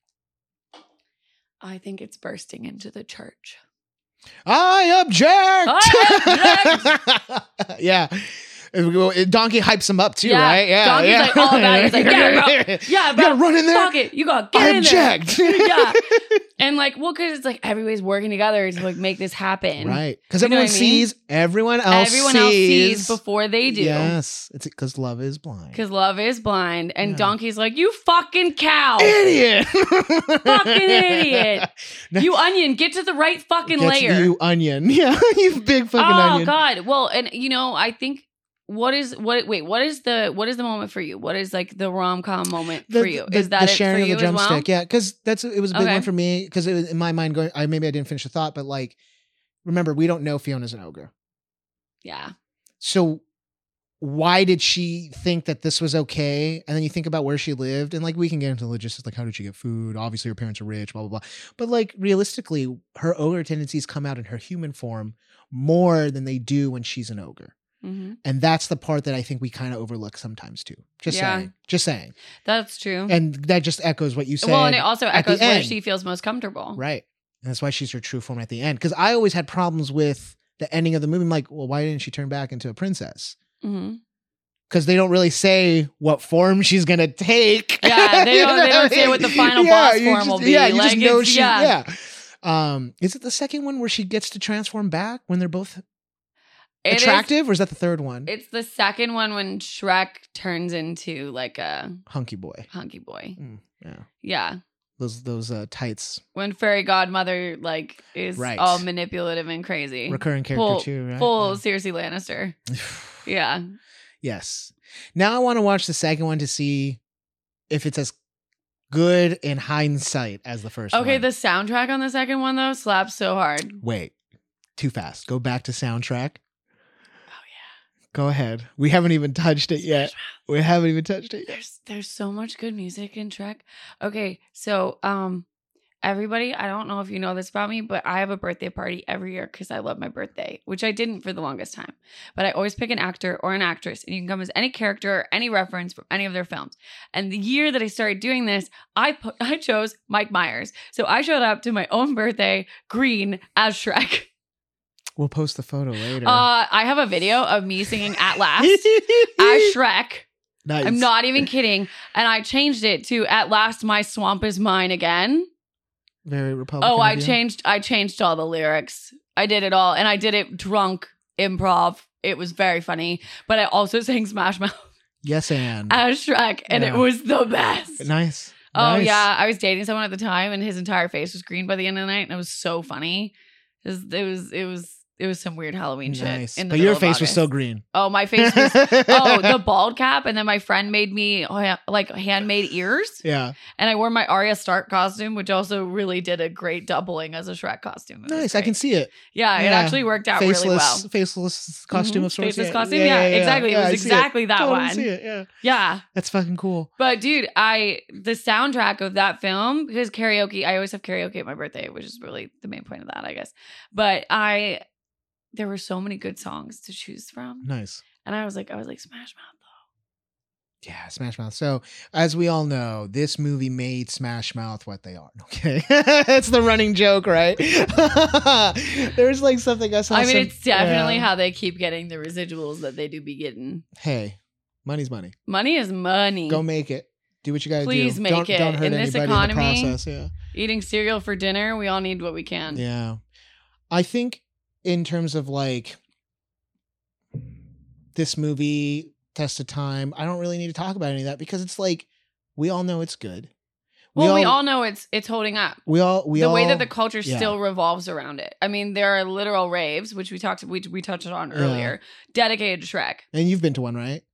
I think it's bursting into the church. I object! Yeah. Donkey hypes him up too, right? Yeah. Donkey's like all about it. He's like, yeah, bro. Yeah, bro. You gotta run in there. Fuck it. You gotta get in object. there. Yeah. And like, well, because it's like everybody's working together to like make this happen. Right. Because everyone sees, everyone else sees before they do. Yes. It's because love is blind. Because love is blind. And Donkey's like, you fucking cow. Idiot. Fucking idiot. You onion, get to the right fucking layer. You onion. Yeah. You big fucking onion. Oh, God. Well, and you know, I think what is the moment for you? What is like the rom-com moment for you? Is that the it sharing for you of the drumstick? well? Yeah, because it was a big one for me. Because in my mind, maybe I didn't finish the thought, but like, remember, we don't know Fiona's an ogre. Yeah. So why did she think that this was okay? And then you think about where she lived, and like we can get into the logistics, like how did she get food? Obviously, her parents are rich, blah blah blah. But like realistically, her ogre tendencies come out in her human form more than they do when she's an ogre. Mm-hmm. And that's the part that I think we kind of overlook sometimes too. Just saying. That's true. And that just echoes what you said. Well, and it also echoes where she feels most comfortable. Right. And that's why she's her true form at the end. Because I always had problems with the ending of the movie. I'm like, well, why didn't she turn back into a princess? Mm-hmm. Because they don't really say what form she's going to take. Yeah, they don't say what the final boss form will be. Yeah, you like, just know she, is it the second one where she gets to transform back when they're both attractive, or is that the third one? It's the second one when Shrek turns into like a hunky boy. Yeah. Those tights. When fairy godmother like is all manipulative and crazy. Recurring character too, right? Full Cersei Lannister. Yeah. Yes. Now I want to watch the second one to see if it's as good in hindsight as the first one. Okay, the soundtrack on the second one though slaps so hard. Wait. Too fast. Go back to soundtrack. Go ahead. We haven't even touched it yet. There's so much good music in Shrek. Okay, so everybody, I don't know if you know this about me, but I have a birthday party every year because I love my birthday, which I didn't for the longest time. But I always pick an actor or an actress, and you can come as any character or any reference from any of their films. And the year that I started doing this, I chose Mike Myers. So I showed up to my own birthday green as Shrek. We'll post the photo later. I have a video of me singing At Last as Shrek. Nice. I'm not even kidding. And I changed it to At Last My Swamp Is Mine Again. Very Republican. Oh, I changed all the lyrics. I did it all. And I did it drunk improv. It was very funny. But I also sang Smash Mouth. Yes, and as Shrek. And it was the best. Nice. Oh Nice. yeah, I was dating someone at the time, and his entire face was green by the end of the night, and it was so funny. It was some weird Halloween Nice. shit. In the But middle your of face was August. still green. Oh, my face was the bald cap, and then my friend made me like handmade ears, Yeah. and I wore my Arya Stark costume, which also really did a great doubling as a Shrek costume. It was Nice. I great. can see it. Yeah, it Yeah. actually worked out really well. Faceless costume Mhm. of sorts. Faceless costume, yeah, exactly. It was I see exactly that Totally one. See it. Yeah. Yeah. That's fucking cool. But dude, the soundtrack of that film, because karaoke, I always have karaoke at my birthday, which is really the main point of that, I guess. But there were so many good songs to choose from. Nice. And I was like, Smash Mouth though. Yeah, Smash Mouth. So, as we all know, this movie made Smash Mouth what they are. Okay. It's the running joke, right? There's like something I saw. It's definitely how they keep getting the residuals that they do be getting. Hey, money's money. Money is money. Go make it. Do what you got to do. Please make it. Don't hurt In this anybody economy, in the process. Yeah. Eating cereal for dinner, we all need what we can. Yeah. I think in terms of like this movie, test of time, I don't really need to talk about any of that because it's like we all know it's good. We all know it's holding up. We all the way that the culture still revolves around it. I mean, there are literal raves, which we touched on earlier, dedicated to Shrek. And you've been to one, right?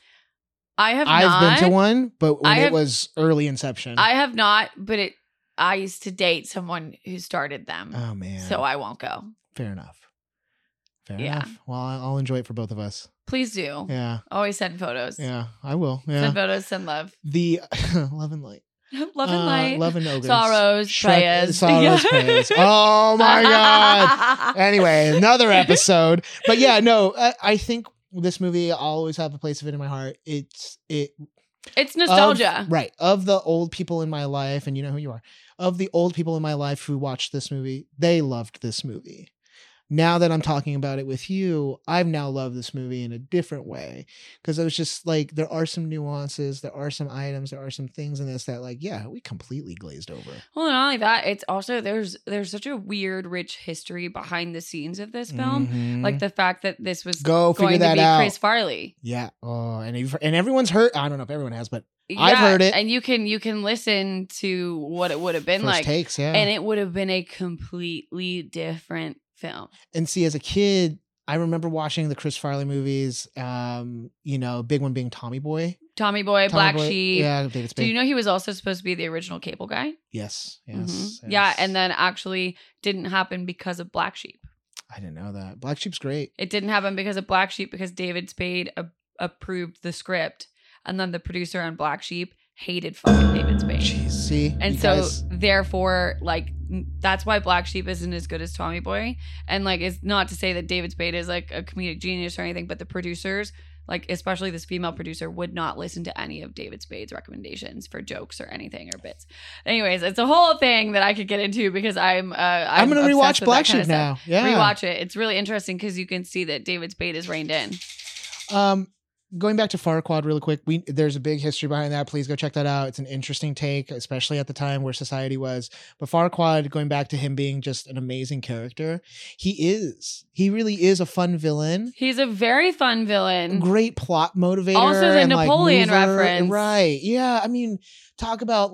I've been to one, but when it was early inception. I have not, but I used to date someone who started them. Oh man. So I won't go. Fair enough. Fair enough. Well, I'll enjoy it for both of us. Please do. Yeah. Always send photos. Yeah, I will. Yeah. Send photos, send love. The love and light. Love and light. Love and ogres. Sorrows, prayers. Sorrows, prayers. Oh my God. Anyway, another episode. But yeah, no, I think this movie, I'll always have a place of it in my heart. It's nostalgia. Right. Of the old people in my life, and you know who you are, of the old people in my life who watched this movie, they loved this movie. Now that I'm talking about it with you, I've now loved this movie in a different way because I was just like, there are some nuances, there are some items, there are some things in this that like, yeah, we completely glazed over. Well, not only that, it's also there's such a weird, rich history behind the scenes of this film. Mm-hmm. Like the fact that this was going to be out. Chris Farley. Yeah. Oh, and everyone's heard. I don't know if everyone has, but yeah, I've heard it. And you can listen to what it would have been First like. Takes, yeah. And it would have been a completely different film. And see, as a kid, I remember watching the Chris Farley movies. Big one being Tommy Boy. Black Sheep. Yeah, David Spade. Do you know he was also supposed to be the original Cable Guy? Yes. Yes. Yeah, and then actually didn't happen because of Black Sheep. I didn't know that. Black Sheep's great. It didn't happen because of Black Sheep because David Spade approved the script, and then the producer on Black Sheep hated fucking David Spade. Jeez, see? And so therefore, like, that's why Black Sheep isn't as good as Tommy Boy. And like, it's not to say that David Spade is like a comedic genius or anything, but the producers, like especially this female producer, would not listen to any of David Spade's recommendations for jokes or anything or bits. Anyways, it's a whole thing that I could get into because I'm gonna rewatch Black Sheep now. Yeah, rewatch it. It's really interesting because you can see that David Spade is reined in. Going back to Farquaad really quick, there's a big history behind that. Please go check that out. It's an interesting take, especially at the time where society was. But Farquaad, going back to him being just an amazing character, he really is a fun villain. He's a very fun villain. Great plot motivator. Also the Napoleon reference. Right. Yeah. I mean, talk about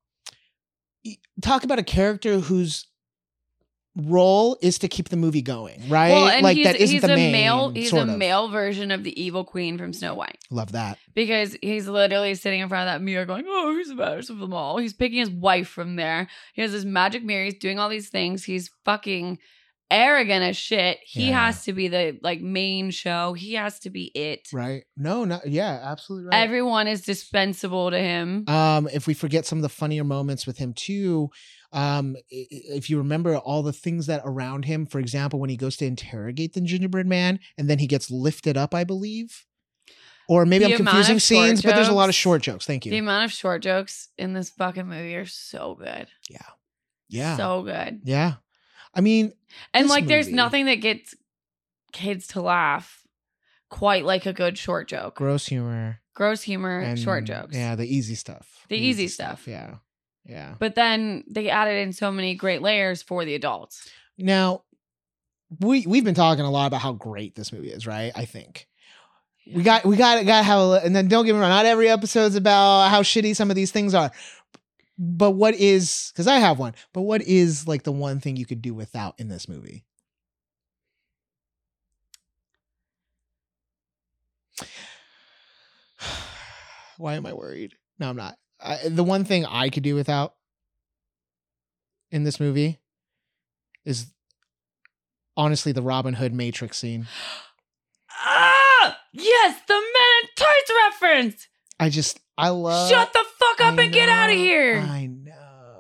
a character whose role is to keep the movie going, right? Well, and like he's, that isn't he's the a main, male. He's sort a of. male version of the evil queen from Snow White. Love that because he's literally sitting in front of that mirror, going, "Oh, who's the best of them all?" He's picking his wife from there. He has this magic mirror. He's doing all these things. He's fucking arrogant as shit. He has to be the main show. He has to be it. Right? No, not absolutely right. Everyone is dispensable to him. If we forget some of the funnier moments with him too. If you remember all the things that around him, for example, when he goes to interrogate the gingerbread man and then he gets lifted up, I believe, or maybe I'm confusing scenes, but there's a lot of short jokes. Thank you. The amount of short jokes in this fucking movie are so good. Yeah. So good. Yeah. I mean, and there's nothing that gets kids to laugh quite like a good short joke. Gross humor, and short jokes. Yeah. The easy stuff. The easy stuff. Yeah. Yeah. But then they added in so many great layers for the adults. Now, we've been talking a lot about how great this movie is, right? I think. Yeah. We got to have and then don't get me wrong, not every episode's about how shitty some of these things are. But what is, because I have one, but what is like the one thing you could do without in this movie? Why am I worried? No, I'm not. The one thing I could do without in this movie is honestly the Robin Hood Matrix scene. Ah, yes, the Men in Tights reference. I love. Shut the fuck up and get out of here. I know.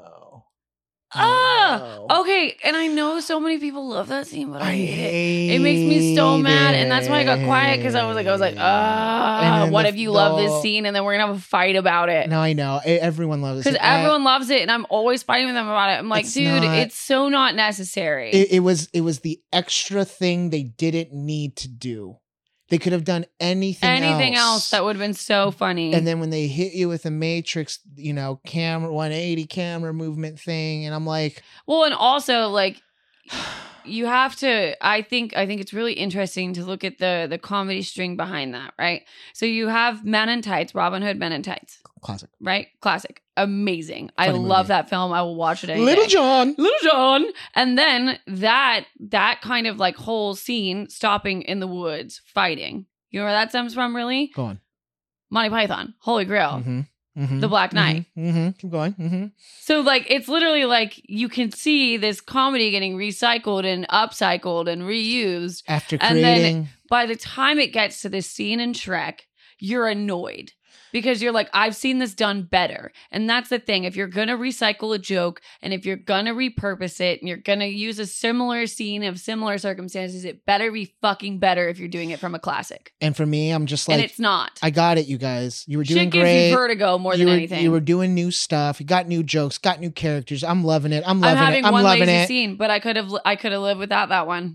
Okay. And I know so many people love that scene, but I hate it. It makes me so mad, and that's why I got quiet because I was like, what if you love this scene, and then we're gonna have a fight about it? No, I know everyone loves it because everyone loves it, and I'm always fighting with them about it. I'm like, dude, it's so not necessary. It was the extra thing they didn't need to do. They could have done anything else that would have been so funny. And then when they hit you with the Matrix, camera 180 camera movement thing, and I'm like, well, and also like you have to. I think it's really interesting to look at the comedy string behind that, right? So you have Men in Tights, Robin Hood Men in Tights, classic, right? Classic, amazing. Funny I love that film. I will watch it. Little John, and then that kind of like whole scene, stopping in the woods, fighting. You know where that stems from? Really? Go on. Monty Python, Holy Grail. Mm-hmm. Mm-hmm. The Black Knight. Mm-hmm. Keep going. Mm-hmm. So like it's literally like you can see this comedy getting recycled and upcycled and reused. After creating, and then by the time it gets to this scene in Shrek, you're annoyed. Because you're like, I've seen this done better. And that's the thing. If you're going to recycle a joke and if you're going to repurpose it and you're going to use a similar scene of similar circumstances, it better be fucking better if you're doing it from a classic. And for me, I'm just like... And it's not. I got it, you guys. You were doing Shit great. gives you vertigo more than anything. You were doing new stuff. You got new jokes, got new characters. I'm loving it. I'm having one lazy scene, but I could have lived without that one.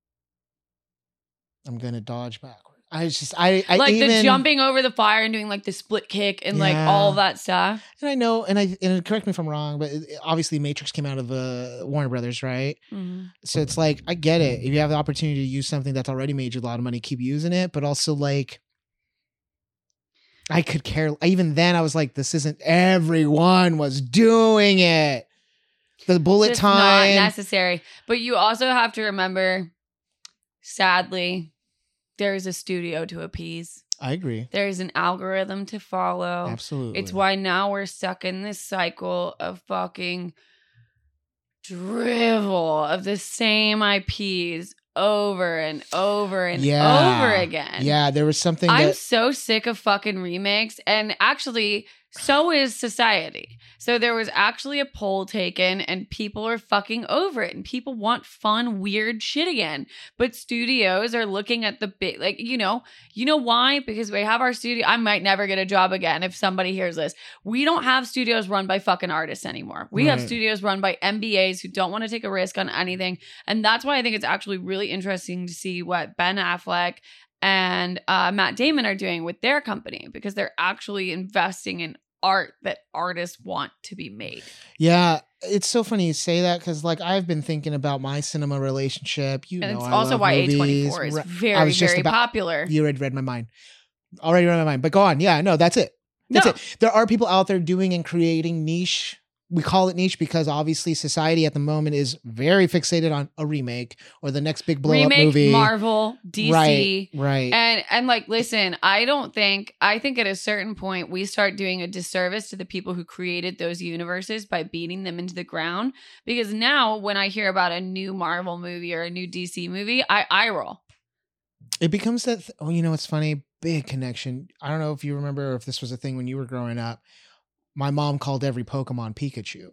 I'm going to dodge backwards. The jumping over the fire and doing like the split kick and like all that stuff. And I know, and correct me if I'm wrong, but obviously Matrix came out of Warner Brothers, right? Mm-hmm. So it's like, I get it. If you have the opportunity to use something that's already made you a lot of money, keep using it. But also like, I could care. Even then I was like, this isn't, everyone was doing it. The bullet it's time. Not necessary. But you also have to remember, sadly, there's a studio to appease. I agree. There's an algorithm to follow. Absolutely. It's why now we're stuck in this cycle of fucking drivel of the same IPs over and over and over again. Yeah, there was something I'm so sick of fucking remakes. And actually, so is society. So there was actually a poll taken and people are fucking over it. And people want fun, weird shit again. But studios are looking at the big, like, you know why? Because we have our studio. I might never get a job again if somebody hears this. We don't have studios run by fucking artists anymore. We have studios run by MBAs who don't want to take a risk on anything. And that's why I think it's actually really interesting to see what Ben Affleck and Matt Damon are doing with their company, because they're actually investing in art that artists want to be made. Yeah, it's so funny you say that, because like I've been thinking about my cinema relationship. And it's also why movies. A24 is very, very popular. You already read my mind. But go on. Yeah, no, that's it. That's it. There are people out there doing and creating niche. We call it niche because obviously society at the moment is very fixated on a remake or the next big blow up movie. Marvel, DC. Right. And like, listen, I think at a certain point we start doing a disservice to the people who created those universes by beating them into the ground. Because now when I hear about a new Marvel movie or a new DC movie, I roll. It becomes that, it's funny, big connection. I don't know if you remember if this was a thing when you were growing up. My mom called every Pokemon Pikachu.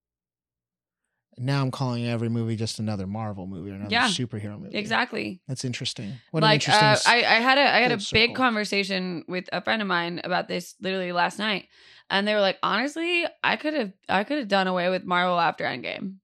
Now I'm calling every movie just another Marvel movie or another superhero movie. Exactly. That's interesting. What an interesting. I had a big conversation with a friend of mine about this literally last night, and they were like, honestly, I could have done away with Marvel after Endgame.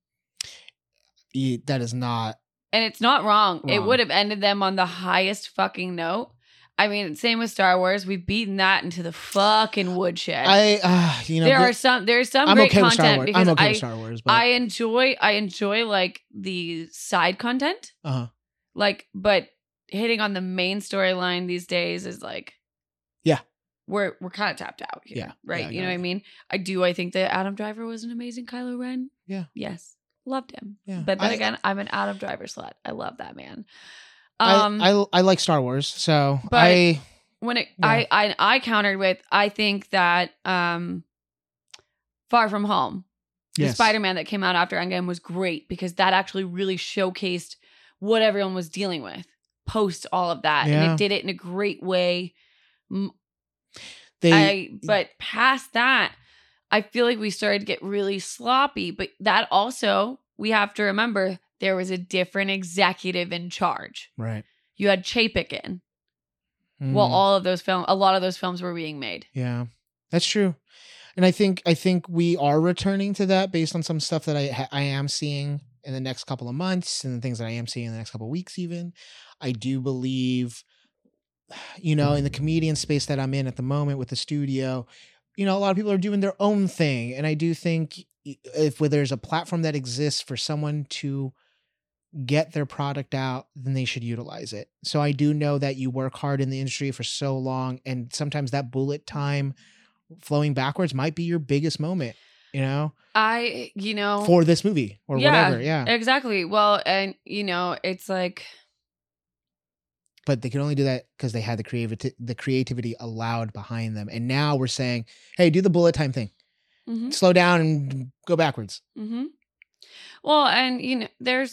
That is not. And it's not wrong. It would have ended them on the highest fucking note. I mean, same with Star Wars. We've beaten that into the fucking woodshed. There's some great content because I'm okay with Star Wars. But I enjoy like the side content. Like, but hitting on the main storyline these days is like, we're kind of tapped out here. Yeah. Right. Yeah, you know what I mean? I think that Adam Driver was an amazing Kylo Ren. Yeah. Yes. Loved him. Yeah. But then again, I'm an Adam Driver slut. I love that man. I like Star Wars, so but I countered with, I think that Far From Home, the Spider-Man that came out after Endgame, was great because that actually really showcased what everyone was dealing with post all of that. And it did it in a great way. But past that, I feel like we started to get really sloppy. But that also, we have to remember, there was a different executive in charge. Right. You had Chapek in. Well, a lot of those films were being made. Yeah, that's true. And I think we are returning to that based on some stuff that I am seeing in the next couple of months and the things that I am seeing in the next couple of weeks. Even I do believe, in the comedian space that I'm in at the moment with the studio, a lot of people are doing their own thing, and I do think if there's a platform that exists for someone to get their product out, then they should utilize it. So I do know that you work hard in the industry for so long, and sometimes that bullet time flowing backwards might be your biggest moment, for this movie or whatever. Yeah, exactly. Well, and it's like, but they could only do that because they had the creativity allowed behind them. And now we're saying, hey, do the bullet time thing. Mm-hmm. Slow down and go backwards. Mm-hmm. Well, and there's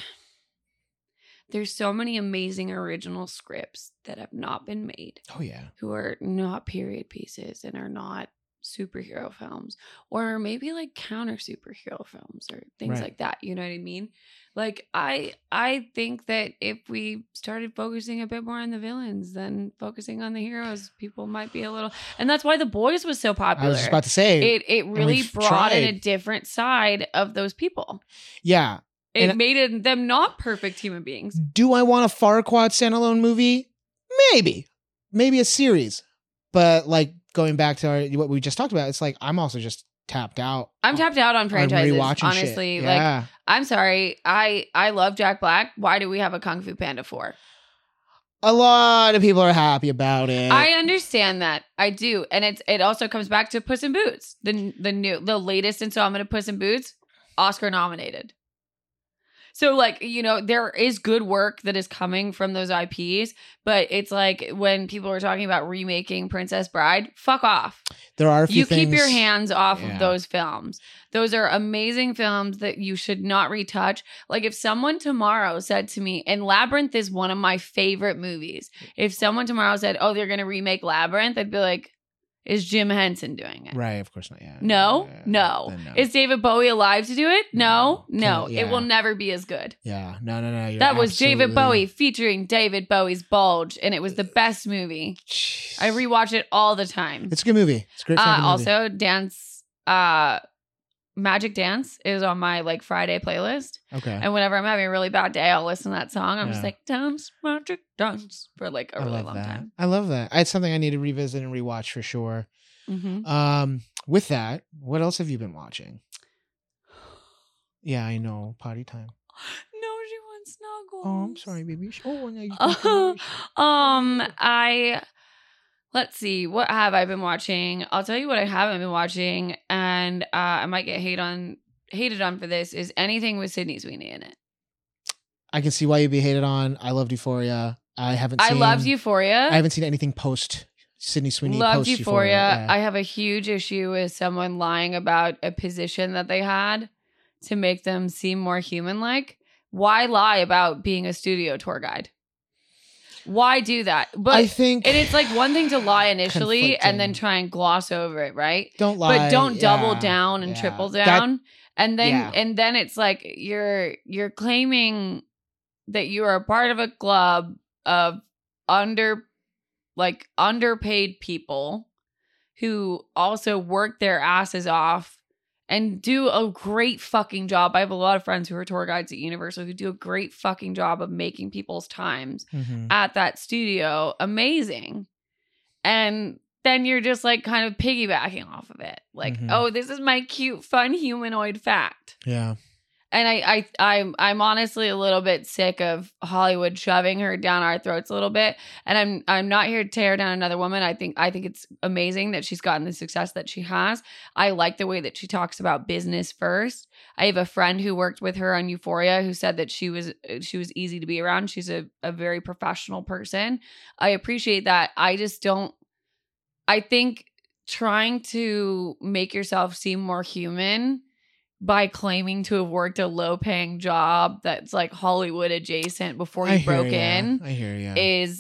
so many amazing original scripts that have not been made. Oh yeah. Who are not period pieces and are not superhero films, or maybe like counter superhero films or things like that. You know what I mean? Like I think that if we started focusing a bit more on the villains than focusing on the heroes, people might be a little, and that's why The Boys was so popular. I was just about to say it really brought in a different side of those people. Yeah. It made them not perfect human beings. Do I want a Farquaad standalone movie? Maybe a series, but like going back to what we just talked about, it's like I'm also just tapped out. I'm tapped out on franchises, honestly. Shit. Yeah. Like, I'm sorry. I love Jack Black. Why do we have a Kung Fu Panda 4? A lot of people are happy about it. I understand that. I do. And it also comes back to Puss in Boots. The latest installment of Puss in Boots, Oscar nominated. So, like, there is good work that is coming from those IPs, but it's like when people are talking about remaking Princess Bride, fuck off. There are a few things. Keep your hands off of those films. Those are amazing films that you should not retouch. Like, if someone tomorrow said to me, and Labyrinth is one of my favorite movies. If someone tomorrow said, oh, they're going to remake Labyrinth, I'd be like, is Jim Henson doing it? Right, of course not. Yeah. No. Is David Bowie alive to do it? No. Yeah. It will never be as good. Yeah. No. That was David Bowie featuring David Bowie's Bulge, and it was the best movie. Jeez. I rewatch it all the time. It's a good movie. It's a great fucking movie. Also, Magic Dance is on my like Friday playlist. Okay. And whenever I'm having a really bad day, I'll listen to that song. I'm just like, dance, magic dance for like a really long time. I love that. It's something I need to revisit and rewatch for sure. Mm-hmm. With that, what else have you been watching? Yeah, I know. Potty time. No, she wants snuggles. Oh, I'm sorry, baby. Let's see. What have I been watching? I'll tell you what I haven't been watching, and I might get hated on for this. Is anything with Sydney Sweeney in it? I can see why you'd be hated on. I loved Euphoria. I loved Euphoria. I haven't seen anything post Sydney Sweeney. Loved Euphoria. Yeah. I have a huge issue with someone lying about a position that they had to make them seem more human-like. Why lie about being a studio tour guide? Why do that? But I think, and it's like one thing to lie initially and then try and gloss over it, right? Don't lie, but don't double down and triple down. And then it's like you're claiming that you are a part of a club of underpaid people who also work their asses off and do a great fucking job. I have a lot of friends who are tour guides at Universal who do a great fucking job of making people's times at that studio amazing. And then you're just like kind of piggybacking off of it. Like, oh, this is my cute, fun humanoid fact. Yeah. And I'm honestly a little bit sick of Hollywood shoving her down our throats a little bit. And I'm not here to tear down another woman. I think it's amazing that she's gotten the success that she has. I like the way that she talks about business first. I have a friend who worked with her on Euphoria who said that she was easy to be around. She's a very professional person. I appreciate that. I think trying to make yourself seem more human by claiming to have worked a low-paying job that's like Hollywood adjacent before you broke in, I hear you.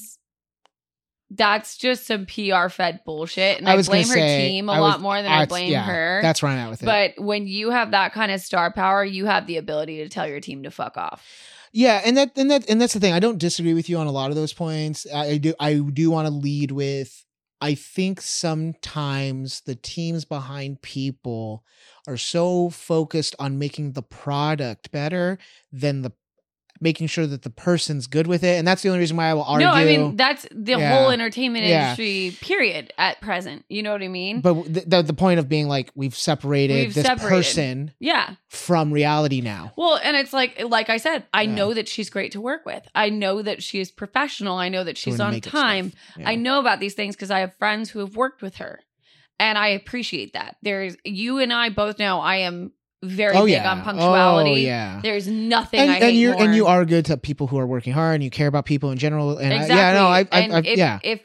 That's just some PR-fed bullshit. And I blame her team a lot more than I blame her. That's where I'm at with it. But when you have that kind of star power, you have the ability to tell your team to fuck off. Yeah, and that's the thing. I don't disagree with you on a lot of those points. I do want to lead with, I think sometimes the teams behind people are so focused on making the product better than making sure that the person's good with it. And that's the only reason why I will argue. No, I mean, that's the whole entertainment industry, period, at present. You know what I mean? But the point of being like, we've separated this person from reality now. Well, and it's like I said, I know that she's great to work with. I know that she is professional. I know that she's on time. I know about these things because I have friends who have worked with her. And I appreciate that. You and I both know I am very big on punctuality. There's nothing I hate more. And you are good to people who are working hard and you care about people in general. And exactly.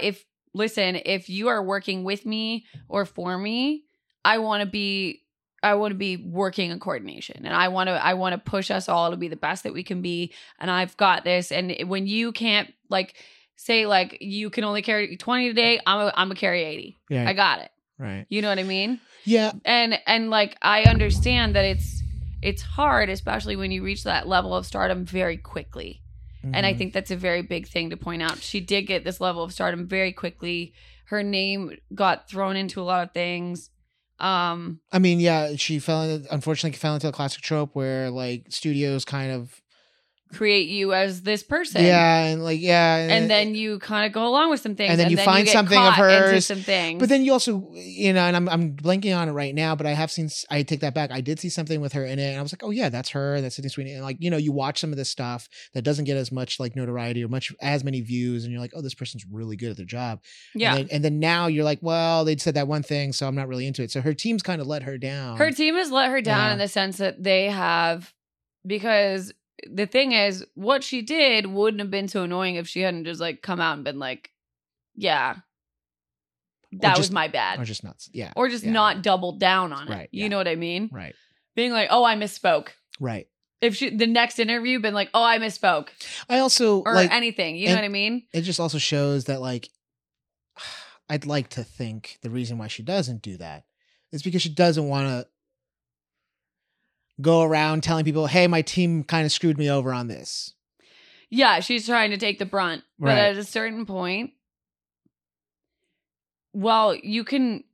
If you are working with me or for me, I want to be working in coordination, and I want to push us all to be the best that we can be. And I've got this. And when you can't say you can only carry 20 today, I'm gonna carry 80. Yeah. I got it. Right. You know what I mean? Yeah. And I understand that it's hard, especially when you reach that level of stardom very quickly. Mm-hmm. And I think that's a very big thing to point out. She did get this level of stardom very quickly. Her name got thrown into a lot of things. I mean, yeah, she unfortunately fell into a classic trope where studios kind of create you as this person. And then you kind of go along with some things. And then you find something of hers. Some things. But then you also, and I'm blanking on it right now, but I take that back. I did see something with her in it. And I was like, oh yeah, that's her. That's Sydney Sweeney. And you watch some of this stuff that doesn't get as much notoriety or as many views. And you're like, oh, this person's really good at their job. Yeah. And then now you're like, well, they'd said that one thing, so I'm not really into it. So her team's kind of let her down. Her team has let her down in the sense that they have, because the thing is, what she did wouldn't have been so annoying if she hadn't just come out and been like, yeah, that was my bad. Or just nuts. Yeah. Or just not double down on it. Right. You know what I mean? Right. Being like, oh, I misspoke. Right. If the next interview been like, oh, I misspoke. I also or anything. You know what I mean? It just also shows that I'd like to think the reason why she doesn't do that is because she doesn't want to go around telling people, hey, my team kind of screwed me over on this. Yeah, she's trying to take the brunt. But at a certain point, well, you can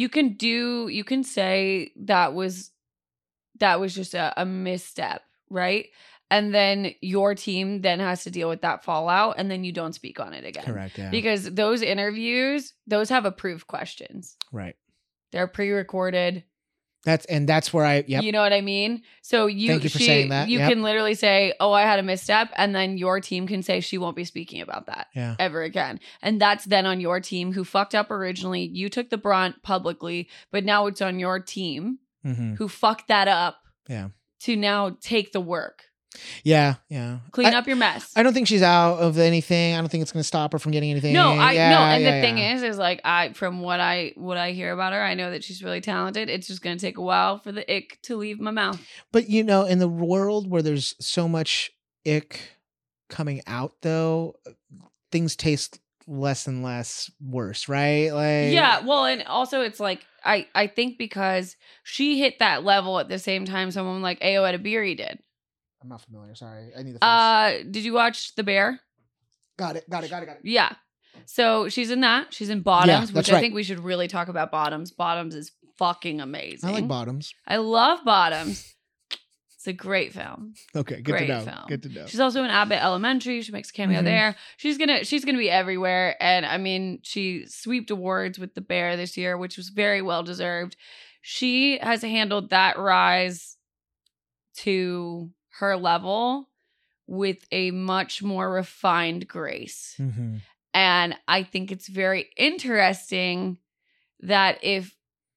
say that was just a misstep, right? And then your team then has to deal with that fallout, and then you don't speak on it again. Correct, yeah. Because those interviews, those have approved questions. Right. They're pre-recorded. That's where you know what I mean? So thank you for saying that. You can literally say, oh, I had a misstep. And then your team can say she won't be speaking about that ever again. And that's then on your team who fucked up originally. You took the brunt publicly, but now it's on your team who fucked that up to now take the work. Yeah. Clean up your mess. I don't think she's out of anything. I don't think it's going to stop her from getting anything. No, And the thing is from what I hear about her, I know that she's really talented. It's just going to take a while for the ick to leave my mouth. But in the world where there's so much ick coming out, though, things taste less and less worse, right? Well, and also it's I think because she hit that level at the same time someone like Ayo Edebiri did. I'm not familiar. Sorry. I need the face. Did you watch The Bear? Got it. Yeah. So she's in that. She's in Bottoms, which I think we should really talk about Bottoms. Bottoms is fucking amazing. I like Bottoms. I love Bottoms. It's a great film. Okay, good to know. She's also in Abbott Elementary. She makes a cameo there. She's gonna be everywhere. And I mean, she sweeped awards with The Bear this year, which was very well deserved. She has handled that rise to her level with a much more refined grace. Mm-hmm. And I think it's very interesting that if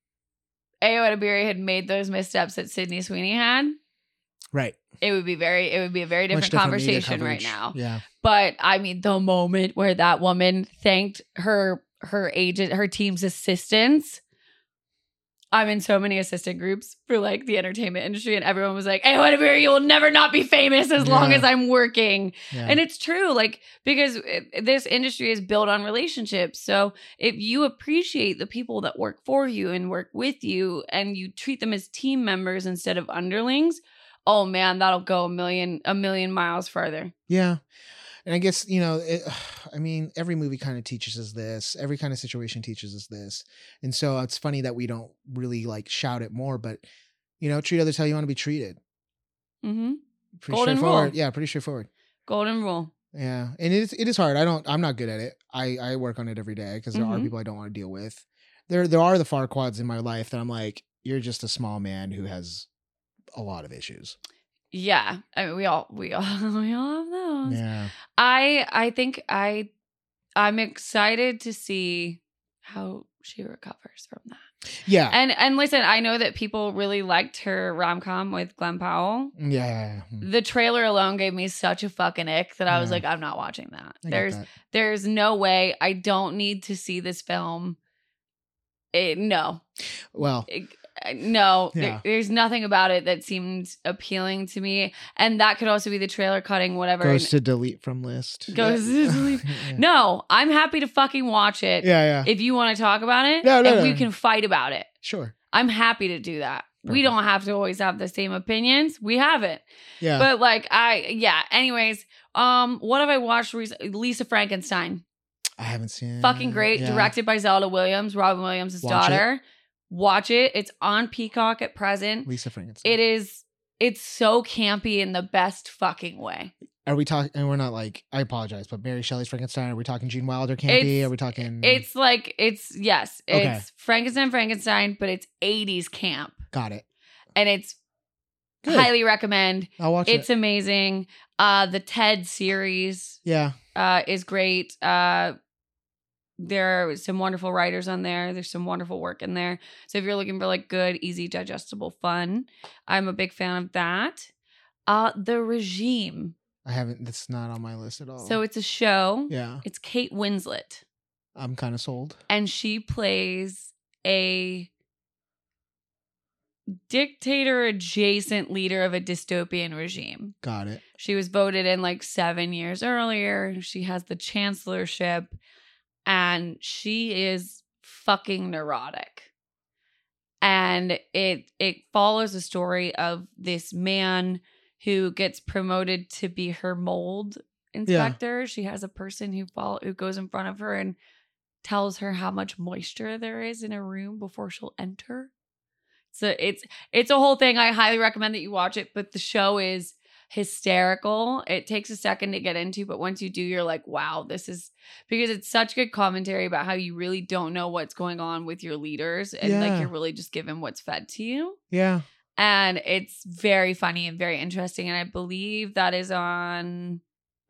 Ayo Edebiri had made those missteps that Sydney Sweeney had, right, it would be a very different conversation right now. Yeah. But I mean, the moment where that woman thanked her agent, her team's assistants. I'm in so many assistant groups for like the entertainment industry, and everyone was like, "Hey, whatever, you will never not be famous as long as I'm working." Yeah. And it's true, like, because this industry is built on relationships. So if you appreciate the people that work for you and work with you, and you treat them as team members instead of underlings, oh man, that'll go a million miles further. Yeah. And I guess, every movie kind of teaches us this. Every kind of situation teaches us this. And so it's funny that we don't really like shout it more, but, treat others how you want to be treated. Mm-hmm. Pretty Golden straightforward. rule. Yeah, pretty straightforward. Golden rule. Yeah. And it is hard. I'm not good at it. I work on it every day because there are people I don't want to deal with. There are the Farquads in my life that I'm like, you're just a small man who has a lot of issues. Yeah, I mean, we all have those. Yeah, I think I'm excited to see how she recovers from that. Yeah, and listen, I know that people really liked her rom-com with Glenn Powell. Yeah, The trailer alone gave me such a fucking ick that I was like, I'm not watching that. There's no way. I don't need to see this film. No. Well. No, yeah. There's nothing about it that seemed appealing to me. And that could also be the trailer cutting, whatever. Goes to delete from list. To delete. Yeah. No, I'm happy to fucking watch it. Yeah. If you want to talk about it, we can fight about it. Sure. I'm happy to do that. Perfect. We don't have to always have the same opinions. We haven't. Yeah. But anyways, what have I watched recently? Lisa Frankenstein. I haven't seen it. Fucking great. Yeah. Directed by Zelda Williams, Robin Williams' daughter. Watch it. It's on Peacock at present. Lisa Frankenstein. It's so campy in the best fucking way. Are we talking, and we're not like, I apologize, but Mary Shelley's Frankenstein, are we talking Gene Wilder campy? Are we talking? It's Frankenstein, but it's 80s camp. Got it. And it's good. Highly recommend. I'll watch it. It's amazing. The Ted series is great. There are some wonderful writers on there. There's some wonderful work in there. So if you're looking for like good, easy, digestible fun, I'm a big fan of that. The Regime. I haven't. That's not on my list at all. So it's a show. Yeah. It's Kate Winslet. I'm kind of sold. And she plays a dictator adjacent leader of a dystopian regime. Got it. She was voted in like 7 years earlier. She has the chancellorship. And she is fucking neurotic. And it follows the story of this man who gets promoted to be her mold inspector. Yeah. She has a person who goes in front of her and tells her how much moisture there is in a room before she'll enter. So it's a whole thing. I highly recommend that you watch it, but the show is hysterical. It takes a second to get into, but once you do, you're like, wow, this is, because it's such good commentary about how you really don't know what's going on with your leaders, and like you're really just given what's fed to you. Yeah. And it's very funny and very interesting. And I believe that is on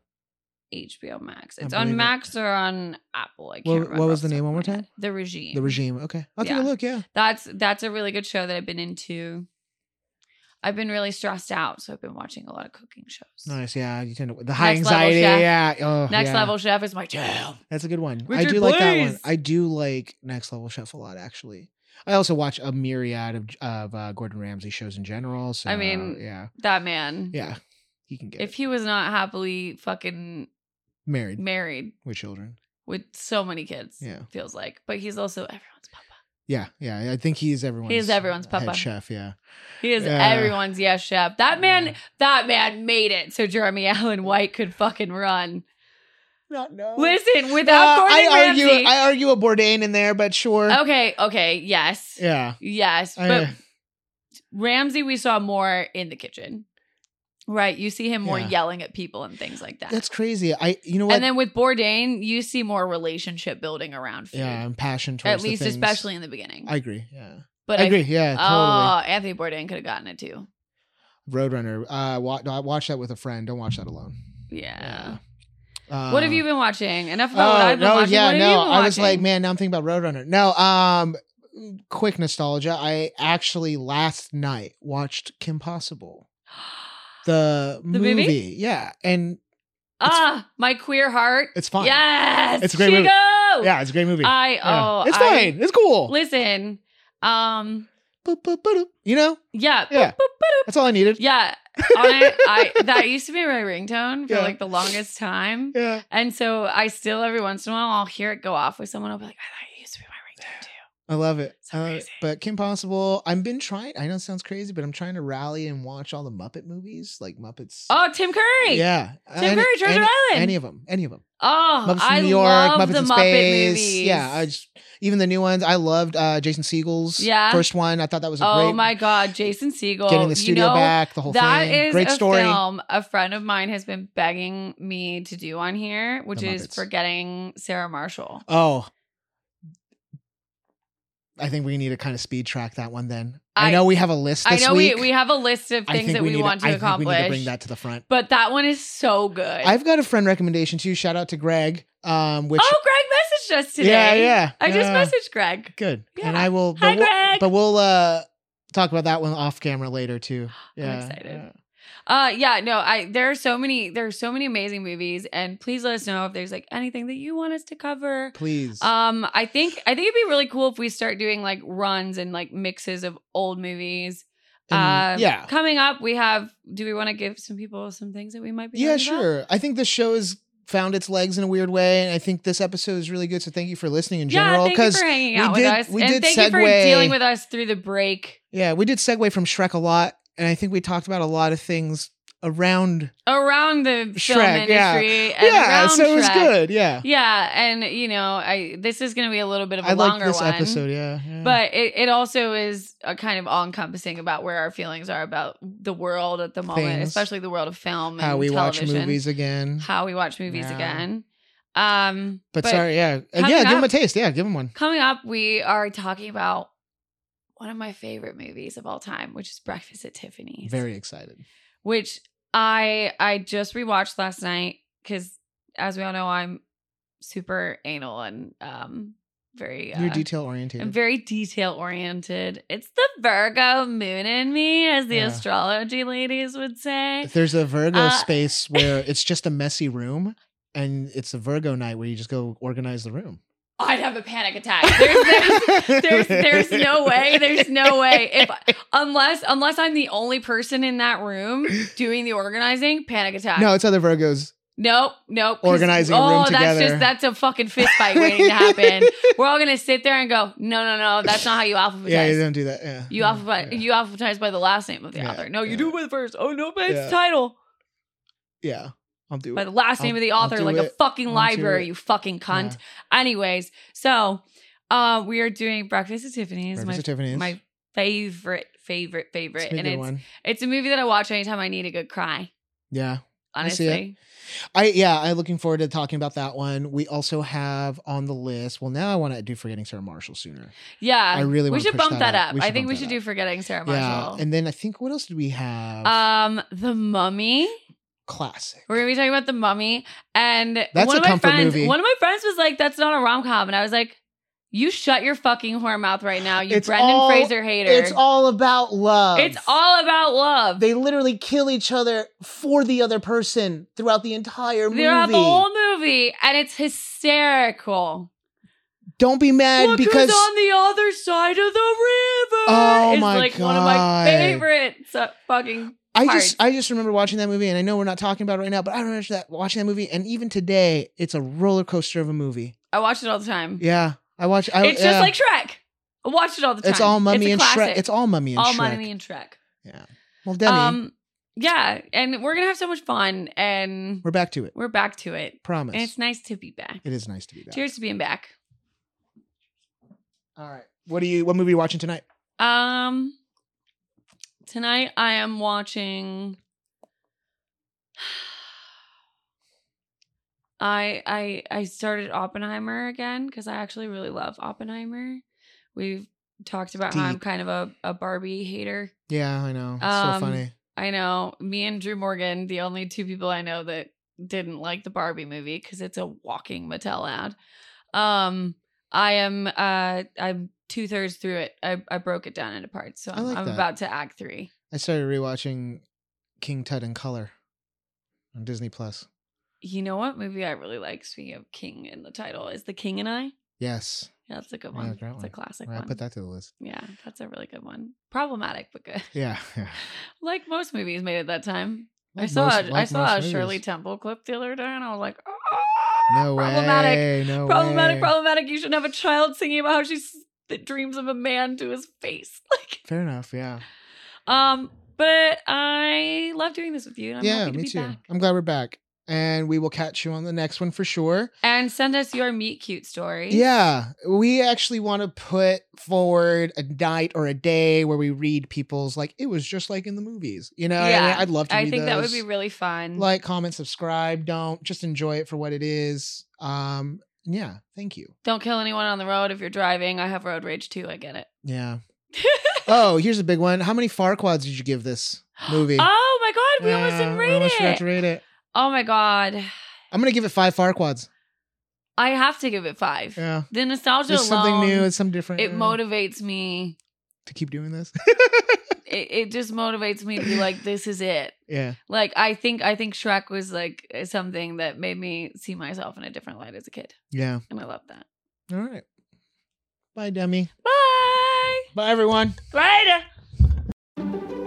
HBO Max. It's on Max or on Apple. I can't remember. What was the name one more time? The Regime. The Regime. Okay. I'll take a look. Yeah. That's a really good show that I've been into. I've been really stressed out, so I've been watching a lot of cooking shows. Nice, yeah. You tend to the high anxiety, yeah. Oh, Next Level Chef is my jam. That's a good one. Richard I do like that one. I do like Next Level Chef a lot, actually. I also watch a myriad of Gordon Ramsay shows in general. So I mean, that man. Yeah, he can get. If he was not happily fucking married with children, with so many kids, feels like. But he's also everyone's papa. Yeah. I think he's everyone's. He's everyone's papa. Head chef. Yeah. He is everyone's chef. That man made it so Jeremy Allen White could fucking run. No. Listen, without Gordon Ramsay. I argue a Bourdain in there, but sure. Okay, yes. Yeah. Yes, but Ramsay we saw more in the kitchen. Right, you see him more yelling at people and things like that. That's crazy. You know what? And then with Bourdain, you see more relationship building around food. Yeah, and passion towards at least, especially in the beginning. I agree. Yeah, but I agree. Yeah, totally. Anthony Bourdain could have gotten it too. Roadrunner. Watch that with a friend. Don't watch that alone. Yeah. What have you been watching? Enough about what I've been watching. Yeah, what have you been I was watching? like, man, now I'm thinking about Roadrunner. No, quick nostalgia. I actually last night watched Kim Possible. The movie. Yeah. And my queer heart. it's fine. Yes. It's a great movie. Yeah, it's a great movie. It's fine. It's cool. Listen. You know? Yeah. Yeah. That's all I needed. Yeah. On it, that used to be my ringtone for like the longest time. Yeah. And so I still every once in a while I'll hear it go off with someone. I'll be like, that used to be my ringtone too. I love it. So crazy. But Kim Possible, I've been trying. I know it sounds crazy, but I'm trying to rally and watch all the Muppet movies, like Muppets. Oh, Tim Curry. Yeah. Tim Curry, Treasure Island. Any of them. Oh, Muppets from I New York, love Muppets the in Muppet Space. movies. Yeah, even the new ones. I loved Jason Segel's first one. I thought that was a great. Oh my God, Jason Segel. Getting the studio back, the whole that thing. Is great a story. film a friend of mine has been begging me to do on here, which is Forgetting Sarah Marshall. Oh. I think we need to kind of speed track that one then. I know we have a list this week. we have a list of things that we want to accomplish. I think we need to bring that to the front. But that one is so good. I've got a friend recommendation too. Shout out to Greg. Greg messaged us today. Yeah. I just messaged Greg. Good. Yeah. And I will. Hi, Greg. But we'll talk about that one off camera later too. Yeah. I'm excited. There are so many amazing movies, and please let us know if there's like anything that you want us to cover. Please. I think it'd be really cool if we start doing like runs and like mixes of old movies. Coming up, do we want to give some people some things that we might be talking sure. I think the show has found its legs in a weird way, and I think this episode is really good, so thank you for listening in general. Thank you for hanging out with us. And thank you for dealing with us through the break. Yeah, we did segue from Shrek a lot, and I think we talked about a lot of things around the Shrek, film industry. Yeah, and so it was Shrek. good. Yeah. Yeah, and this is going to be a little bit of a longer like this one. episode, yeah. But it also is a kind of all-encompassing about where our feelings are about the world at the moment, especially the world of film and how we television. watch movies again. But sorry, give them a taste. Yeah, give them one. Coming up, we are talking about one of my favorite movies of all time, which is Breakfast at Tiffany's. Very excited. Which I just rewatched last night because, as we all know, I'm super anal and very you're detail oriented. I'm very detail oriented. It's the Virgo moon in me, as the astrology ladies would say. If there's a Virgo space where it's just a messy room, and it's a Virgo night where you just go organize the room, I'd have a panic attack. There's no way. There's no way. Unless I'm the only person in that room doing the organizing, panic attack. No, it's other Virgos. Nope. Organizing a room together. That's a fucking fist fight waiting to happen. We're all gonna sit there and go, no, that's not how you alphabetize. Yeah, you don't do that. Yeah. You alphabetize by the last name of the author. No, you do it by the first. Oh no, by its title. Yeah. I'll do it. By the last name of the author, like a fucking library, you fucking cunt. Yeah. Anyways, so we are doing Breakfast at Tiffany's. My favorite. And it's a movie that I watch anytime I need a good cry. Yeah. Honestly. I'm looking forward to talking about that one. We also have on the list. Well, now I want to do Forgetting Sarah Marshall sooner. Yeah. I really want to push bump that up. I think we should do Forgetting Sarah Marshall. Yeah. And then I think what else did we have? The Mummy. Classic. We're gonna be talking about The Mummy, and that's one a of my comfort friends, movie. One of my friends was like, "That's not a rom-com," and I was like, "You shut your fucking whore mouth right now, you Brendan Fraser hater." It's all about love. It's all about love. They literally kill each other for the other person throughout the entire movie. Throughout the whole movie, and it's hysterical. Don't be mad because on the other side of the river. Oh it's my like God. one of my favorite fucking. I just remember watching that movie, and I know we're not talking about it right now, but I remember watching that movie, and even today, it's a roller coaster of a movie. I watch it all the time. Yeah, It's just like Shrek. I watch it all the time. It's all Mummy and Shrek. It's all Mummy and Shrek. All Mummy and Shrek. Yeah. Well, Demi. Yeah, and we're gonna have so much fun, and we're back to it. Promise. And it's nice to be back. It is nice to be back. Cheers to being back. All right. What movie are you watching tonight? Tonight I am watching. I started Oppenheimer again because I actually really love Oppenheimer. We've talked about how I'm kind of a Barbie hater. Yeah, I know. It's so funny. I know. Me and Drew Morgan, the only two people I know that didn't like the Barbie movie because it's a walking Mattel ad. I'm 2/3 through it. I broke it down into parts, so I'm about to act 3. I started rewatching King Tut in color on Disney Plus. You know what movie I really like? Speaking of King in the title, is The King and I. Yes. Yeah, that's a good one. Yeah, it's a classic right, one. Put that to the list. Yeah, that's a really good one. Problematic, but good. Yeah. Like most movies made at that time. Like I saw a movies. Shirley Temple clip the other day, and I was like, no problematic, way, no problematic, way. problematic. You shouldn't have a child singing about how she dreams of a man to his face. Like, fair enough, yeah. But I love doing this with you. And I'm happy to me be too. back. I'm glad we're back. And we will catch you on the next one for sure. And send us your meet cute stories. Yeah. We actually want to put forward a night or a day where we read people's, like, it was just like in the movies. You know, yeah. I'd love to do I think those. that would be really fun. Like, comment, subscribe. Don't. Just enjoy it for what it is. Yeah. Thank you. Don't kill anyone on the road if you're driving. I have road rage too. I get it. Yeah. Oh, here's a big one. How many Farquads did you give this movie? Oh my God. We almost didn't rate it. Forgot to rate it. Oh my God. I'm going to give it 5 Farquads. I have to give it 5. Yeah. The nostalgia It's alone. Something new. It's something different. It motivates me. To keep doing this. it just motivates me to be like, this is it. Yeah. Like, I think Shrek was like something that made me see myself in a different light as a kid. Yeah. And I love that. All right. Bye, Demi. Bye. Bye, everyone. Later.